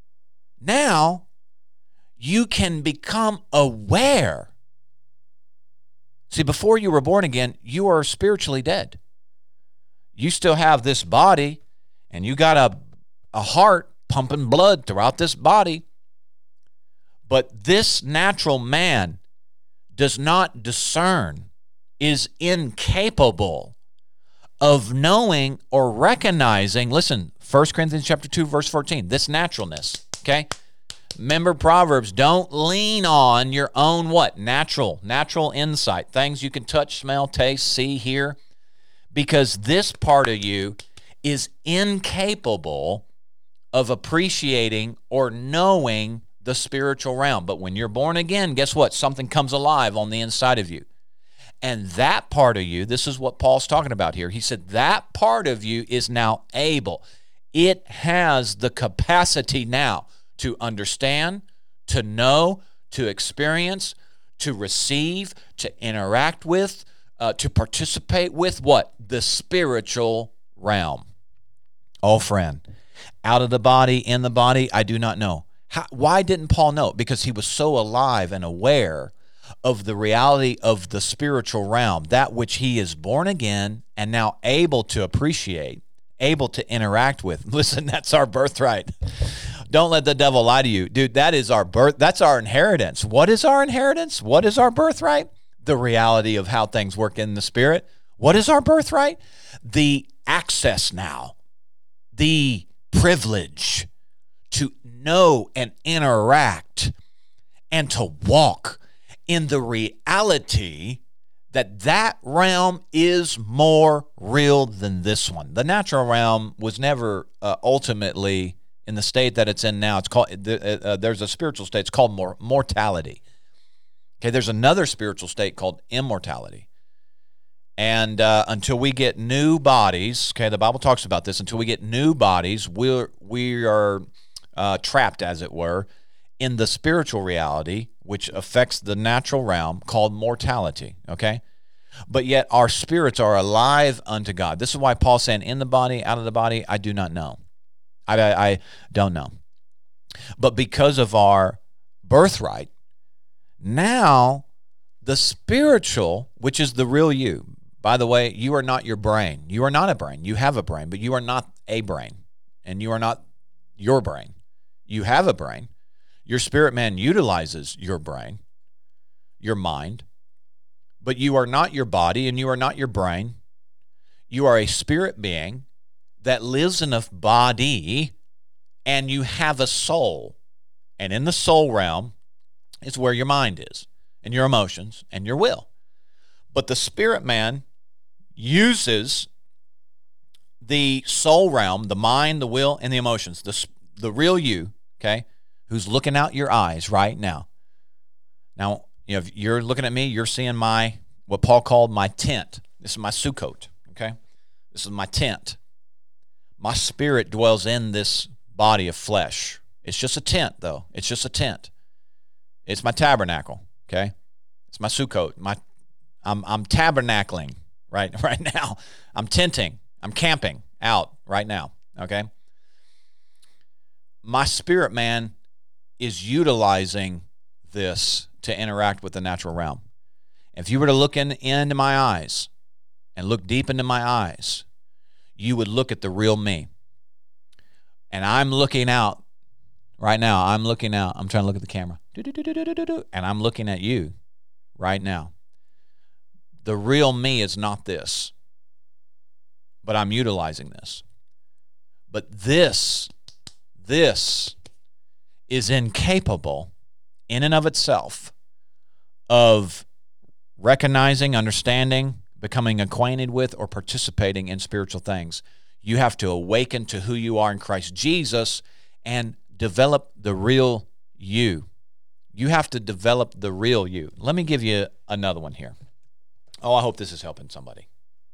you can become aware. See, before you were born again, you are spiritually dead. You still have this body, and you got a heart pumping blood throughout this body. But this natural man does not discern, is incapable of knowing or recognizing, listen, 1 Corinthians chapter 2, verse 14, this naturalness, okay? Remember Proverbs, don't lean on your own what? Natural insight, things you can touch, smell, taste, see, hear, because this part of you is incapable of appreciating or knowing the spiritual realm. But when you're born again, guess what? Something comes alive on the inside of you. And that part of you, this is what Paul's talking about here. He said that part of you is now able. It has the capacity now to understand, to know, to experience, to receive, to interact with, to participate with what? The spiritual realm. Oh, friend, out of the body, in the body, I do not know. Why didn't Paul know? Because he was so alive and aware of the reality of the spiritual realm, that which he is born again and now able to appreciate, able to interact with. Listen, that's our birthright. Don't let the devil lie to you. Dude, that is our birth. That's our inheritance. What is our inheritance? What is our birthright? The reality of how things work in the spirit. What is our birthright? The access now, the privilege to know and interact and to walk in the reality that realm is more real than this one. The natural realm was never ultimately in the state that it's in now. It's called there's a spiritual state. It's called mortality. Okay, there's another spiritual state called immortality. And until we get new bodies, okay, the Bible talks about this. Until we get new bodies, we are trapped, as it were, in the spiritual reality, which affects the natural realm, called mortality, okay? But yet our spirits are alive unto God. This is why Paul's saying, in the body, out of the body, I do not know. I don't know. But because of our birthright, now the spiritual, which is the real you, by the way, you are not your brain. You are not a brain. You have a brain, but you are not a brain, and you are not your brain. You have a brain. Your spirit man utilizes your brain, your mind, but you are not your body and you are not your brain. You are a spirit being that lives in a body, and you have a soul. And in the soul realm is where your mind is, and your emotions, and your will. But the spirit man uses the soul realm, the mind, the will, and the emotions, the real you, okay, who's looking out your eyes right now. Now, if you're looking at me, you're seeing what Paul called my tent. This is my Sukkot, okay? This is my tent. My spirit dwells in this body of flesh. It's just a tent, though. It's just a tent. It's my tabernacle, okay? It's my Sukkot. I'm tabernacling right now. I'm tenting. I'm camping out right now, okay? My spirit man is utilizing this to interact with the natural realm. If you were to look into my eyes and look deep into my eyes, you would look at the real me. And I'm looking out right now. I'm looking out. I'm trying to look at the camera. And I'm looking at you right now. The real me is not this, but I'm utilizing this. But this is incapable in and of itself of recognizing, understanding, becoming acquainted with, or participating in spiritual things. You have to awaken to who you are in Christ Jesus and develop the real you. You have to develop the real you. Let me give you another one here. Oh, I hope this is helping somebody.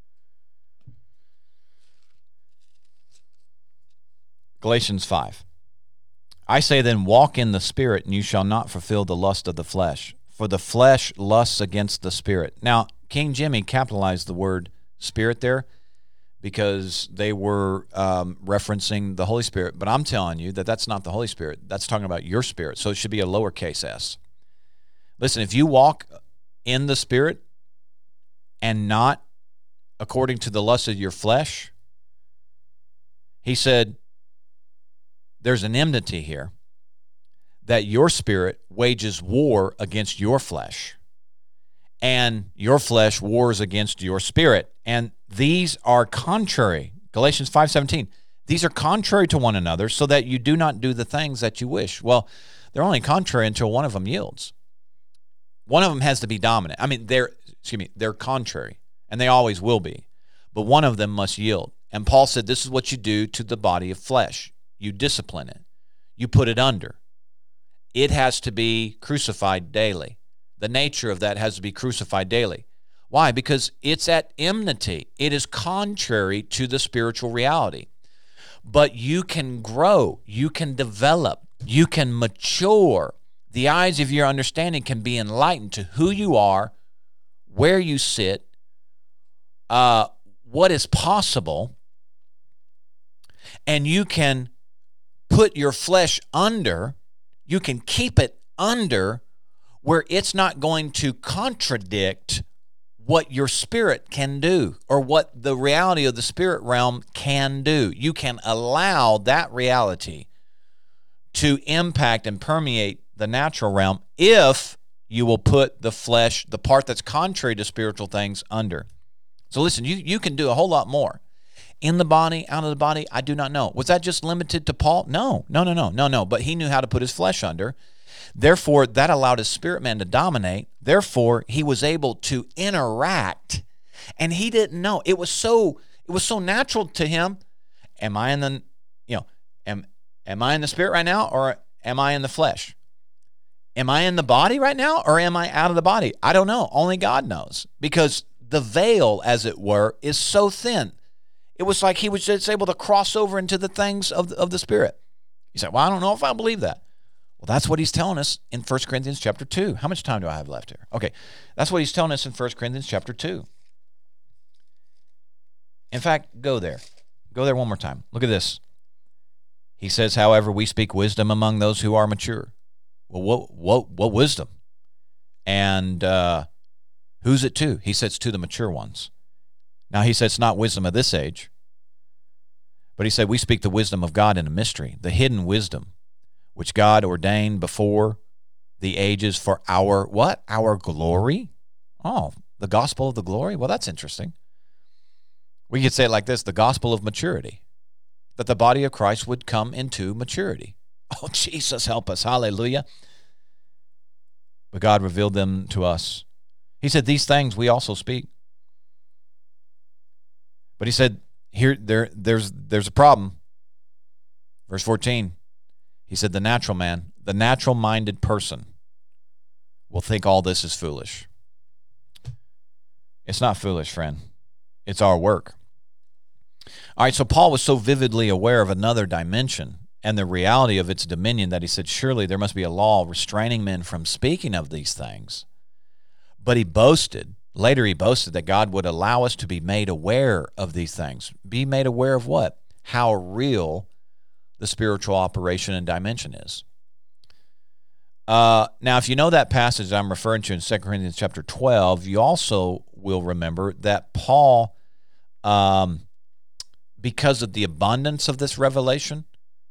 Galatians 5. I say then, walk in the Spirit, and you shall not fulfill the lust of the flesh. For the flesh lusts against the Spirit. Now, King Jimmy capitalized the word Spirit there because they were referencing the Holy Spirit. But I'm telling you that that's not the Holy Spirit. That's talking about your spirit. So it should be a lowercase s. Listen, if you walk in the Spirit and not according to the lust of your flesh, he said, there's an enmity here that your spirit wages war against your flesh, and your flesh wars against your spirit. And these are contrary. Galatians 5:17. These are contrary to one another, so that you do not do the things that you wish. Well, they're only contrary until one of them yields. One of them has to be dominant. I mean, they're contrary, and they always will be. But one of them must yield. And Paul said, this is what you do to the body of flesh. You discipline it. You put it under. It has to be crucified daily. The nature of that has to be crucified daily. Why? Because it's at enmity. It is contrary to the spiritual reality. But you can grow. You can develop. You can mature. The eyes of your understanding can be enlightened to who you are, where you sit, what is possible, and you can put your flesh under, you can keep it under where it's not going to contradict what your spirit can do or what the reality of the spirit realm can do. You can allow that reality to impact and permeate the natural realm if you will put the flesh, the part that's contrary to spiritual things, under. So listen, you can do a whole lot more. In the body, out of the body, I do not know. Was that just limited to Paul? No. But he knew how to put his flesh under. Therefore, that allowed his spirit man to dominate. Therefore, he was able to interact, and he didn't know. It was so natural to him. Am I in the, am I in the spirit right now, or am I in the flesh? Am I in the body right now, or am I out of the body? I don't know. Only God knows, because the veil, as it were, is so thin. It was like he was just able to cross over into the things of the Spirit. You say, well, I don't know if I believe that. Well, that's what he's telling us in 1 Corinthians chapter 2. How much time do I have left here? Okay, that's what he's telling us in 1 Corinthians chapter 2. In fact, go there. Go there one more time. Look at this. He says, however, we speak wisdom among those who are mature. Well, what wisdom? And who's it to? He says to the mature ones. Now, he said it's not wisdom of this age, but he said we speak the wisdom of God in a mystery, the hidden wisdom, which God ordained before the ages for our, what? Our glory? Oh, the gospel of the glory? Well, that's interesting. We could say it like this, the gospel of maturity, that the body of Christ would come into maturity. Oh, Jesus, help us. Hallelujah. But God revealed them to us. He said, these things we also speak. But he said, there's a problem. Verse 14, he said, the natural man, the natural-minded person will think all this is foolish. It's not foolish, friend. It's our work. All right, so Paul was so vividly aware of another dimension and the reality of its dominion that he said, surely there must be a law restraining men from speaking of these things. But he boasted. Later he boasted that God would allow us to be made aware of these things. Be made aware of what? How real the spiritual operation and dimension is. Now, if you know that passage I'm referring to in 2 Corinthians chapter 12, you also will remember that Paul, because of the abundance of this revelation,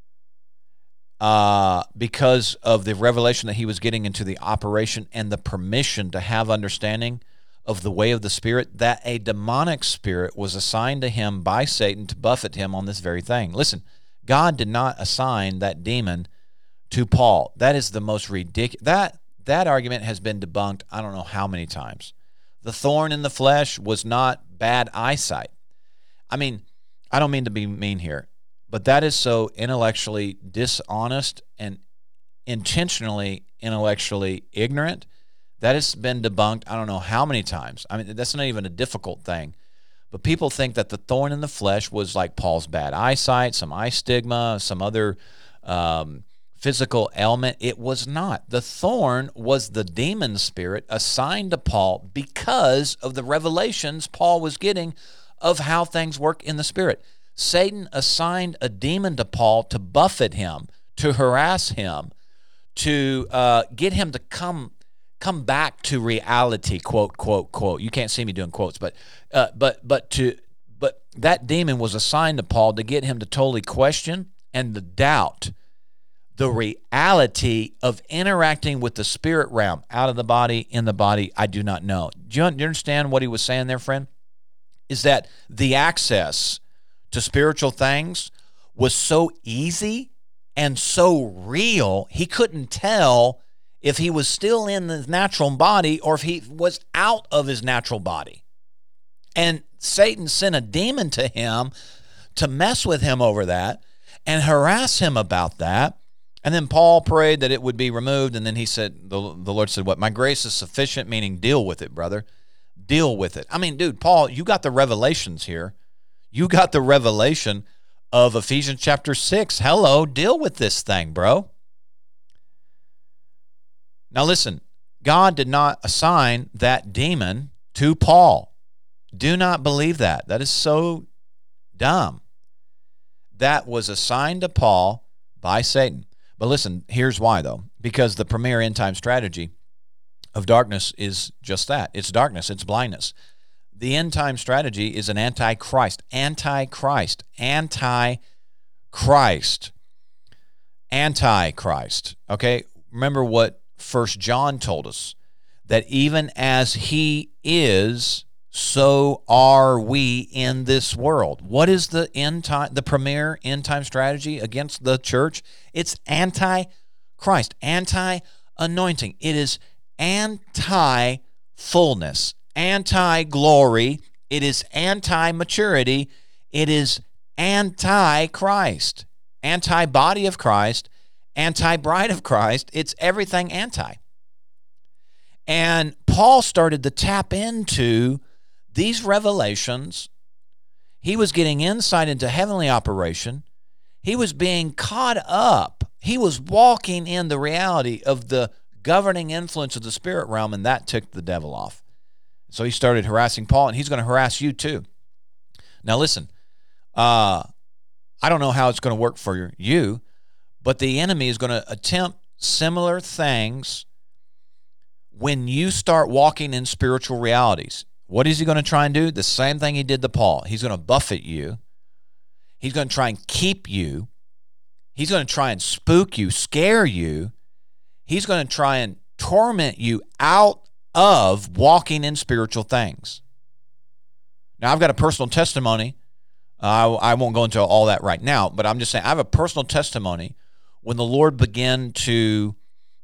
because of the revelation that he was getting into the operation and the permission to have understanding of the way of the Spirit, that a demonic spirit was assigned to him by Satan to buffet him on this very thing. Listen, God did not assign that demon to Paul. That is the most ridiculous. That argument has been debunked I don't know how many times. The thorn in the flesh was not bad eyesight. I mean, I don't mean to be mean here, but that is so intellectually dishonest and intentionally intellectually ignorant. That has been debunked I don't know how many times. I mean, that's not even a difficult thing. But people think that the thorn in the flesh was like Paul's bad eyesight, some eye stigma, some other physical ailment. It was not. The thorn was the demon spirit assigned to Paul because of the revelations Paul was getting of how things work in the spirit. Satan assigned a demon to Paul to buffet him, to harass him, to get him to come back to reality, quote, quote, quote. You can't see me doing quotes, but that demon was assigned to Paul to get him to totally question and to doubt the reality of interacting with the spirit realm, out of the body, in the body, I do not know. Do you understand what he was saying there, friend? Is that the access to spiritual things was so easy and so real, he couldn't tell if he was still in his natural body or if he was out of his natural body. And Satan sent a demon to him to mess with him over that and harass him about that. And then Paul prayed that it would be removed. And then he said, the Lord said, what? My grace is sufficient, meaning deal with it, brother. Deal with it. I mean, dude, Paul, you got the revelations here. You got the revelation of Ephesians chapter 6. Hello, deal with this thing, bro. Now listen, God did not assign that demon to Paul. Do not believe that. That is so dumb. That was assigned to Paul by Satan. But listen, here's why, though. Because the premier end-time strategy of darkness is just that. It's darkness. It's blindness. The end-time strategy is an antichrist. Antichrist. Antichrist. Antichrist. Okay? Remember what 1 John told us, that even as he is, so are we in this world. What is the premier end-time strategy against the church? It's anti-Christ, anti-anointing. It is anti-fullness, anti-glory. It is anti-maturity. It is anti-Christ, anti-body of Christ, anti-bride of Christ. It's everything anti. And Paul started to tap into these revelations. He was getting insight into heavenly operation. He was being caught up. He was walking in the reality of the governing influence of the spirit realm, and that ticked the devil off. So he started harassing Paul, and he's going to harass you too. Now listen, I don't know how it's going to work for you, but the enemy is going to attempt similar things when you start walking in spiritual realities. What is he going to try and do? The same thing he did to Paul. He's going to buffet you. He's going to try and keep you. He's going to try and spook you, scare you. He's going to try and torment you out of walking in spiritual things. Now, I've got a personal testimony. I won't go into all that right now, but I'm just saying I have a personal testimony when the Lord began to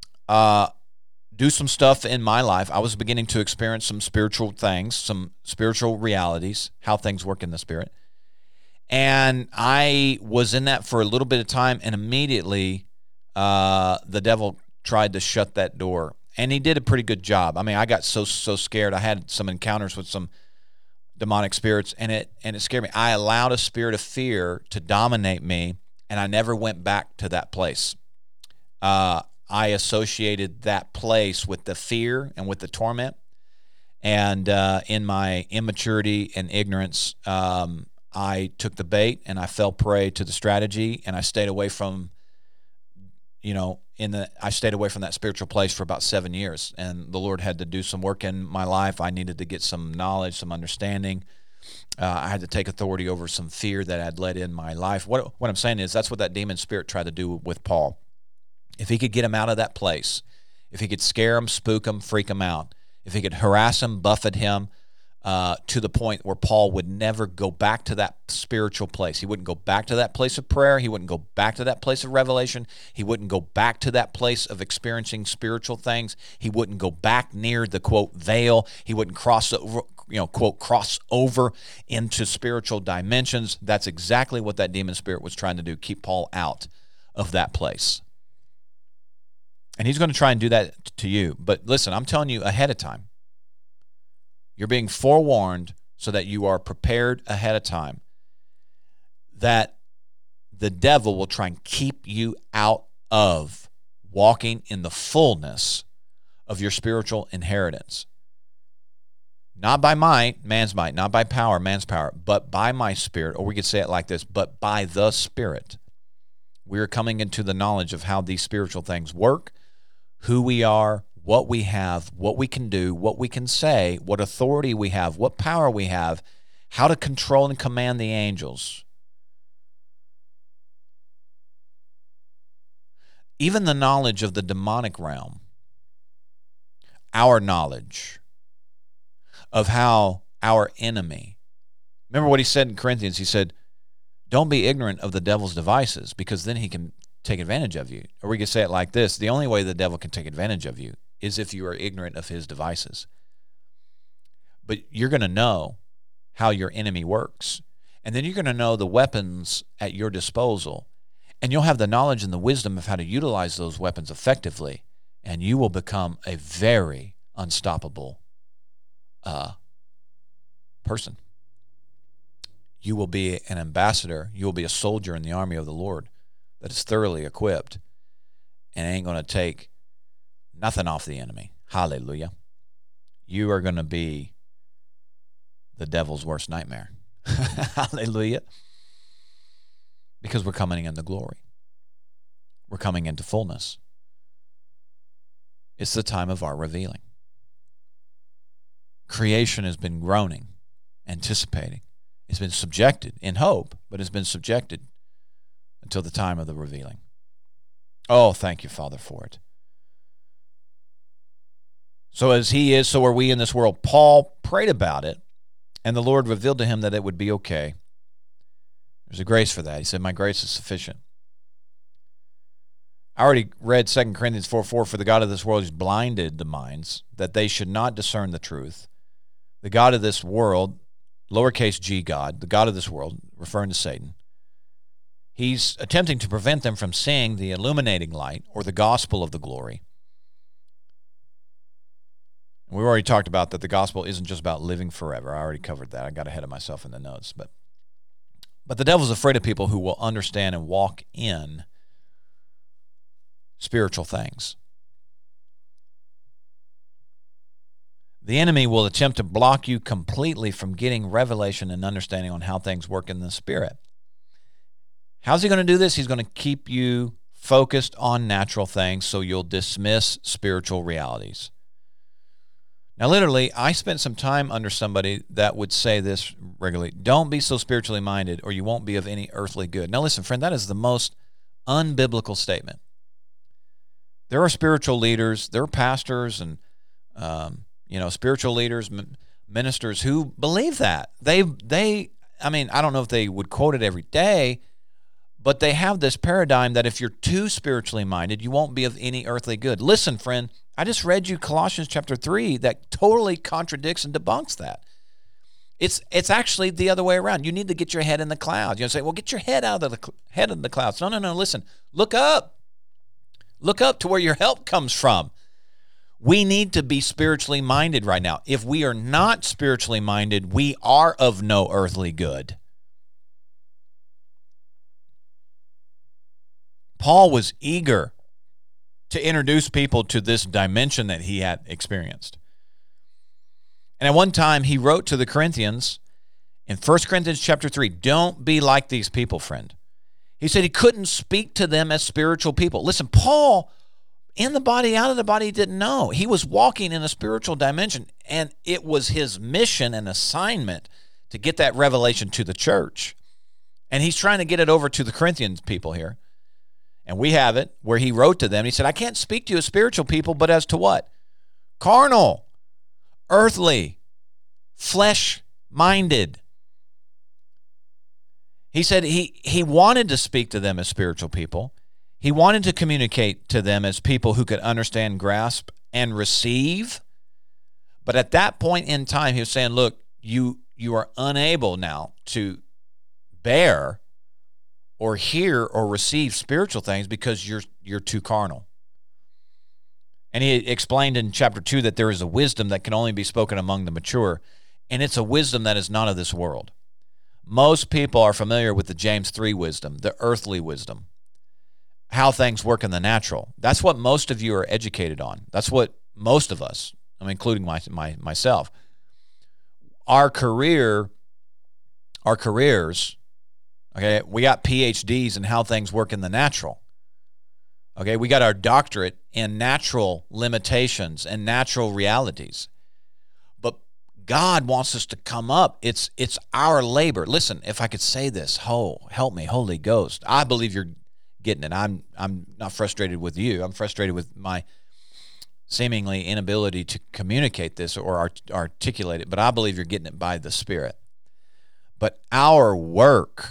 do some stuff in my life. I was beginning to experience some spiritual things, some spiritual realities, how things work in the spirit. And I was in that for a little bit of time, and immediately the devil tried to shut that door. And he did a pretty good job. I mean, I got so scared. I had some encounters with some demonic spirits, and it scared me. I allowed a spirit of fear to dominate me, and I never went back to that place. I associated that place with the fear and with the torment. And in my immaturity and ignorance, I took the bait and I fell prey to the strategy, and I stayed away from, I stayed away from that spiritual place for about 7 years. And the Lord had to do some work in my life. I needed to get some knowledge, some understanding. I had to take authority over some fear that had led in my life. What I'm saying is that's what that demon spirit tried to do with Paul. If he could get him out of that place, if he could scare him, spook him, freak him out, if he could harass him, buffet him to the point where Paul would never go back to that spiritual place. He wouldn't go back to that place of prayer. He wouldn't go back to that place of revelation. He wouldn't go back to that place of experiencing spiritual things. He wouldn't go back near the, quote, veil. He wouldn't cross over, quote, cross over into spiritual dimensions. That's exactly what that demon spirit was trying to do, keep Paul out of that place. And he's going to try and do that to you. But listen, I'm telling you ahead of time. You're being forewarned so that you are prepared ahead of time that the devil will try and keep you out of walking in the fullness of your spiritual inheritance. Not by might, man's might, not by power, man's power, but by my spirit, or we could say it like this, but by the Spirit. We are coming into the knowledge of how these spiritual things work, who we are, what we have, what we can do, what we can say, what authority we have, what power we have, how to control and command the angels. Even the knowledge of the demonic realm, our knowledge of how our enemy, remember what he said in Corinthians, he said, don't be ignorant of the devil's devices, because then he can take advantage of you. Or we could say it like this, the only way the devil can take advantage of you is if you are ignorant of his devices. But you're going to know how your enemy works. And then you're going to know the weapons at your disposal. And you'll have the knowledge and the wisdom of how to utilize those weapons effectively. And you will become a very unstoppable person. You will be an ambassador. You will be a soldier in the army of the Lord that is thoroughly equipped and ain't going to take Nothing off the enemy. Hallelujah. You are going to be the devil's worst nightmare. Hallelujah. Because we're coming into glory. We're coming into fullness. It's the time of our revealing. Creation has been groaning, anticipating. It's been subjected in hope, but it's been subjected until the time of the revealing. Oh, thank you, Father, for it. So as he is, so are we in this world. Paul prayed about it, and the Lord revealed to him that it would be okay. There's a grace for that. He said, my grace is sufficient. I already read 2 Corinthians 4:4, for the God of this world has blinded the minds, that they should not discern the truth. The God of this world, lowercase g God, the God of this world, referring to Satan, he's attempting to prevent them from seeing the illuminating light or the gospel of the glory. We've already talked about that the gospel isn't just about living forever. I already covered that. I got ahead of myself in the notes. But the devil's afraid of people who will understand and walk in spiritual things. The enemy will attempt to block you completely from getting revelation and understanding on how things work in the spirit. How's he going to do this? He's going to keep you focused on natural things so you'll dismiss spiritual realities. Now, literally, I spent some time under somebody that would say this regularly: don't be so spiritually minded or you won't be of any earthly good. Now, listen, friend, that is the most unbiblical statement. There are spiritual leaders, there are pastors and, spiritual leaders, ministers who believe that. I don't know if they would quote it every day, but they have this paradigm that if you're too spiritually minded, you won't be of any earthly good. Listen, friend, I just read you Colossians chapter 3 that totally contradicts and debunks that. It's actually the other way around. You need to get your head in the clouds. You say, well, get your head out of the head in the clouds. No. Listen, look up. Look up to where your help comes from. We need to be spiritually minded right now. If we are not spiritually minded, we are of no earthly good. Paul was eager to introduce people to this dimension that he had experienced. And at one time, he wrote to the Corinthians in 1 Corinthians chapter 3, don't be like these people, friend. He said he couldn't speak to them as spiritual people. Listen, Paul, in the body, out of the body, didn't know. He was walking in a spiritual dimension, and it was his mission and assignment to get that revelation to the church. And he's trying to get it over to the Corinthians people here. And we have it where he wrote to them. He said, I can't speak to you as spiritual people, but as to what? Carnal, earthly, flesh-minded. He said he wanted to speak to them as spiritual people. He wanted to communicate to them as people who could understand, grasp, and receive. But at that point in time, he was saying, look, you are unable now to bear or hear or receive spiritual things because you're too carnal. And he explained in chapter 2 that there is a wisdom that can only be spoken among the mature, and it's a wisdom that is not of this world. Most people are familiar with the James 3 wisdom, the earthly wisdom, how things work in the natural. That's what most of you are educated on. That's what most of us, including myself, our careers, okay, we got PhDs in how things work in the natural. Okay, we got our doctorate in natural limitations and natural realities. But God wants us to come up. It's our labor. Listen, if I could say this, help me, Holy Ghost. I believe you're getting it. I'm not frustrated with you. I'm frustrated with my seemingly inability to communicate this or articulate it, but I believe you're getting it by the Spirit. But our work,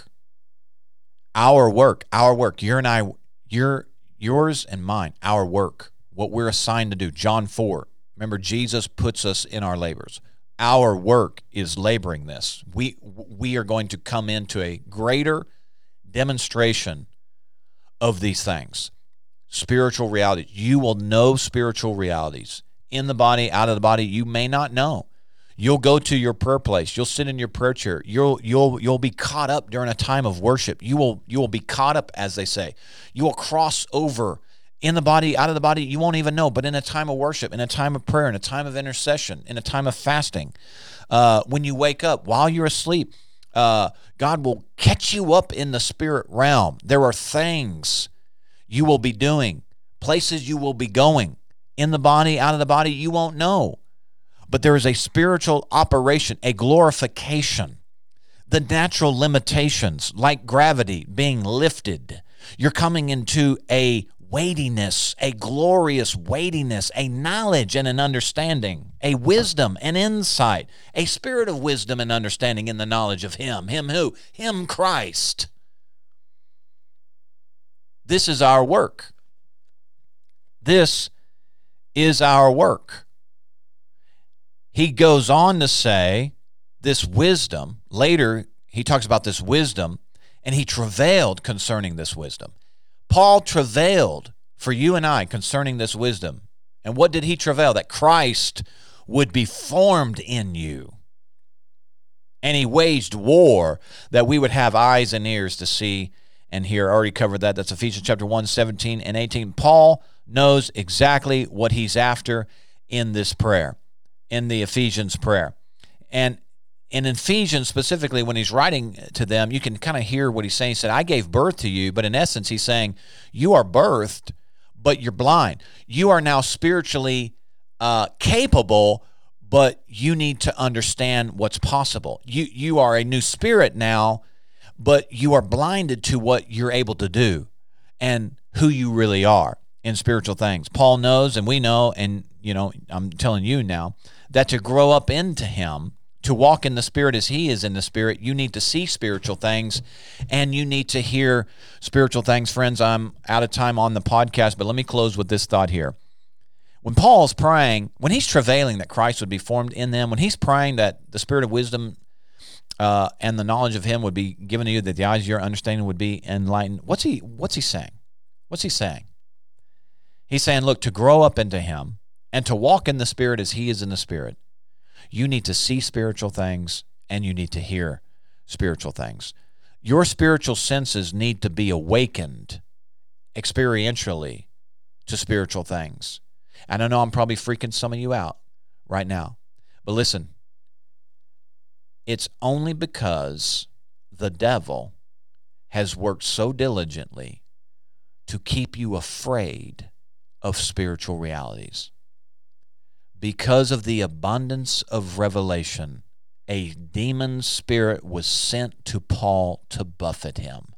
you and I, yours and mine, our work, what we're assigned to do. John 4, remember, Jesus puts us in our labors. Our work is laboring this. We are going to come into a greater demonstration of these things. Spiritual realities. You will know spiritual realities. In the body, out of the body, you may not know. You'll go to your prayer place. You'll sit in your prayer chair. You'll be caught up during a time of worship. You will be caught up, as they say. You will cross over in the body, out of the body, you won't even know. But in a time of worship, in a time of prayer, in a time of intercession, in a time of fasting, when you wake up, while you're asleep, God will catch you up in the spirit realm. There are things you will be doing, places you will be going, in the body, out of the body, you won't know. But there is a spiritual operation, a glorification. The natural limitations, like gravity, being lifted. You're coming into a weightiness, a glorious weightiness, a knowledge and an understanding, a wisdom and insight, a spirit of wisdom and understanding in the knowledge of Him. Him who? Him, Christ. This is our work. This is our work. He goes on to say this wisdom. Later, he talks about this wisdom, and he travailed concerning this wisdom. Paul travailed for you and I concerning this wisdom. And what did he travail? That Christ would be formed in you. And he waged war that we would have eyes and ears to see and hear. I already covered that. That's Ephesians chapter 1, 17 and 18. Paul knows exactly what he's after in this prayer, in the Ephesians prayer. And in Ephesians specifically, when he's writing to them, you can kind of hear what he's saying. He said, I gave birth to you, but in essence, he's saying, you are birthed, but you're blind. You are now spiritually capable, but you need to understand what's possible. You are a new spirit now, but you are blinded to what you're able to do and who you really are in spiritual things. Paul knows, and we know, and I'm telling you now, that to grow up into Him, to walk in the Spirit as He is in the Spirit, you need to see spiritual things, and you need to hear spiritual things. Friends, I'm out of time on the podcast, but let me close with this thought here. When Paul's praying, when he's travailing that Christ would be formed in them, when he's praying that the spirit of wisdom and the knowledge of Him would be given to you, that the eyes of your understanding would be enlightened, what's he saying? What's he saying? He's saying, look, to grow up into Him and to walk in the Spirit as He is in the Spirit, you need to see spiritual things and you need to hear spiritual things. Your spiritual senses need to be awakened experientially to spiritual things. And I know I'm probably freaking some of you out right now, but listen, it's only because the devil has worked so diligently to keep you afraid of spiritual realities. Because of the abundance of revelation, a demon spirit was sent to Paul to buffet him.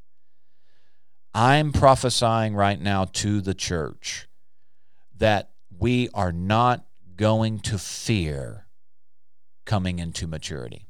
I'm prophesying right now to the church that we are not going to fear coming into maturity.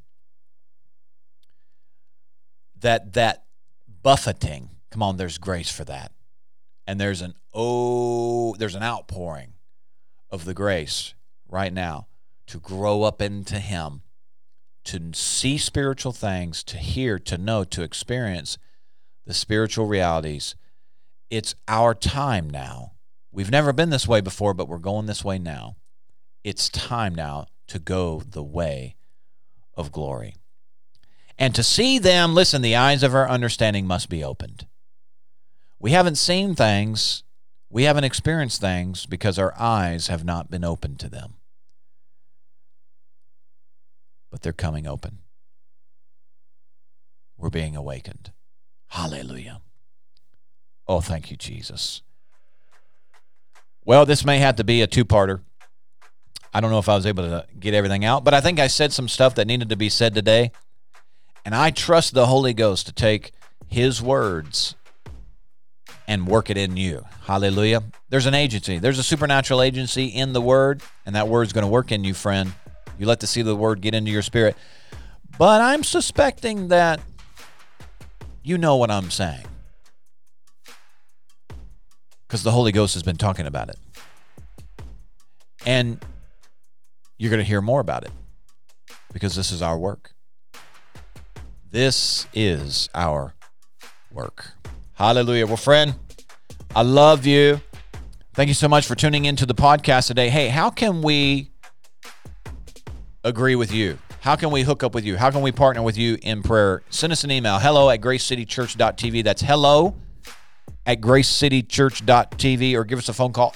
That buffeting, come on, there's grace for that. And there's an outpouring of the grace right now to grow up into Him, to see spiritual things, to hear, to know, to experience the spiritual realities. It's our time now. We've never been this way before, but we're going this way now. It's time now to go the way of glory. And to see them, listen, the eyes of our understanding must be opened. We haven't seen things, we haven't experienced things because our eyes have not been opened to them. But they're coming open. We're being awakened. Hallelujah. Oh, thank you, Jesus. Well, this may have to be a two-parter. I don't know if I was able to get everything out, but I think I said some stuff that needed to be said today. And I trust the Holy Ghost to take His words and work it in you. Hallelujah. There's an agency. There's a supernatural agency in the Word, and that Word's going to work in you, friend. You let the seed of the Word get into your spirit. But I'm suspecting that you know what I'm saying, because the Holy Ghost has been talking about it. And you're going to hear more about it, because this is our work. This is our work. Hallelujah. Well, friend, I love you. Thank you so much for tuning into the podcast today. Hey, how can we agree with you? How can we hook up with you? How can we partner with you in prayer? Send us an email, hello@gracecitychurch.tv. That's hello at gracecitychurch.tv or give us a phone call,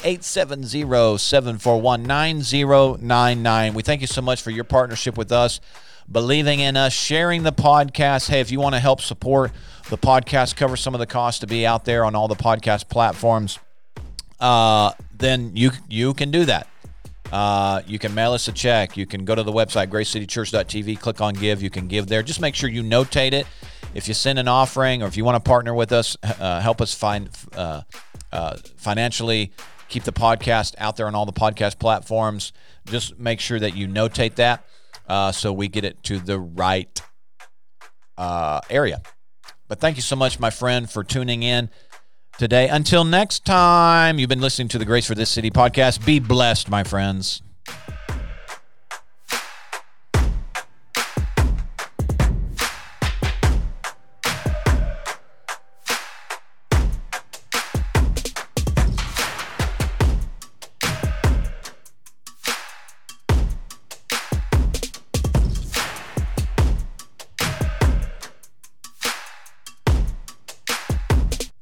870-741-9099. We thank you so much for your partnership with us, believing in us, sharing the podcast. Hey, if you want to help support the podcast, cover some of the costs to be out there on all the podcast platforms, then you can do that. You can mail us a check. You can go to the website, gracecitychurch.tv, click on give. You can give there. Just make sure you notate it. If you send an offering or if you want to partner with us, help us financially keep the podcast out there on all the podcast platforms, just make sure that you notate that so we get it to the right area. But thank you so much, my friend, for tuning in today. Until next time, you've been listening to the Grace for This City podcast. Be blessed, my friends.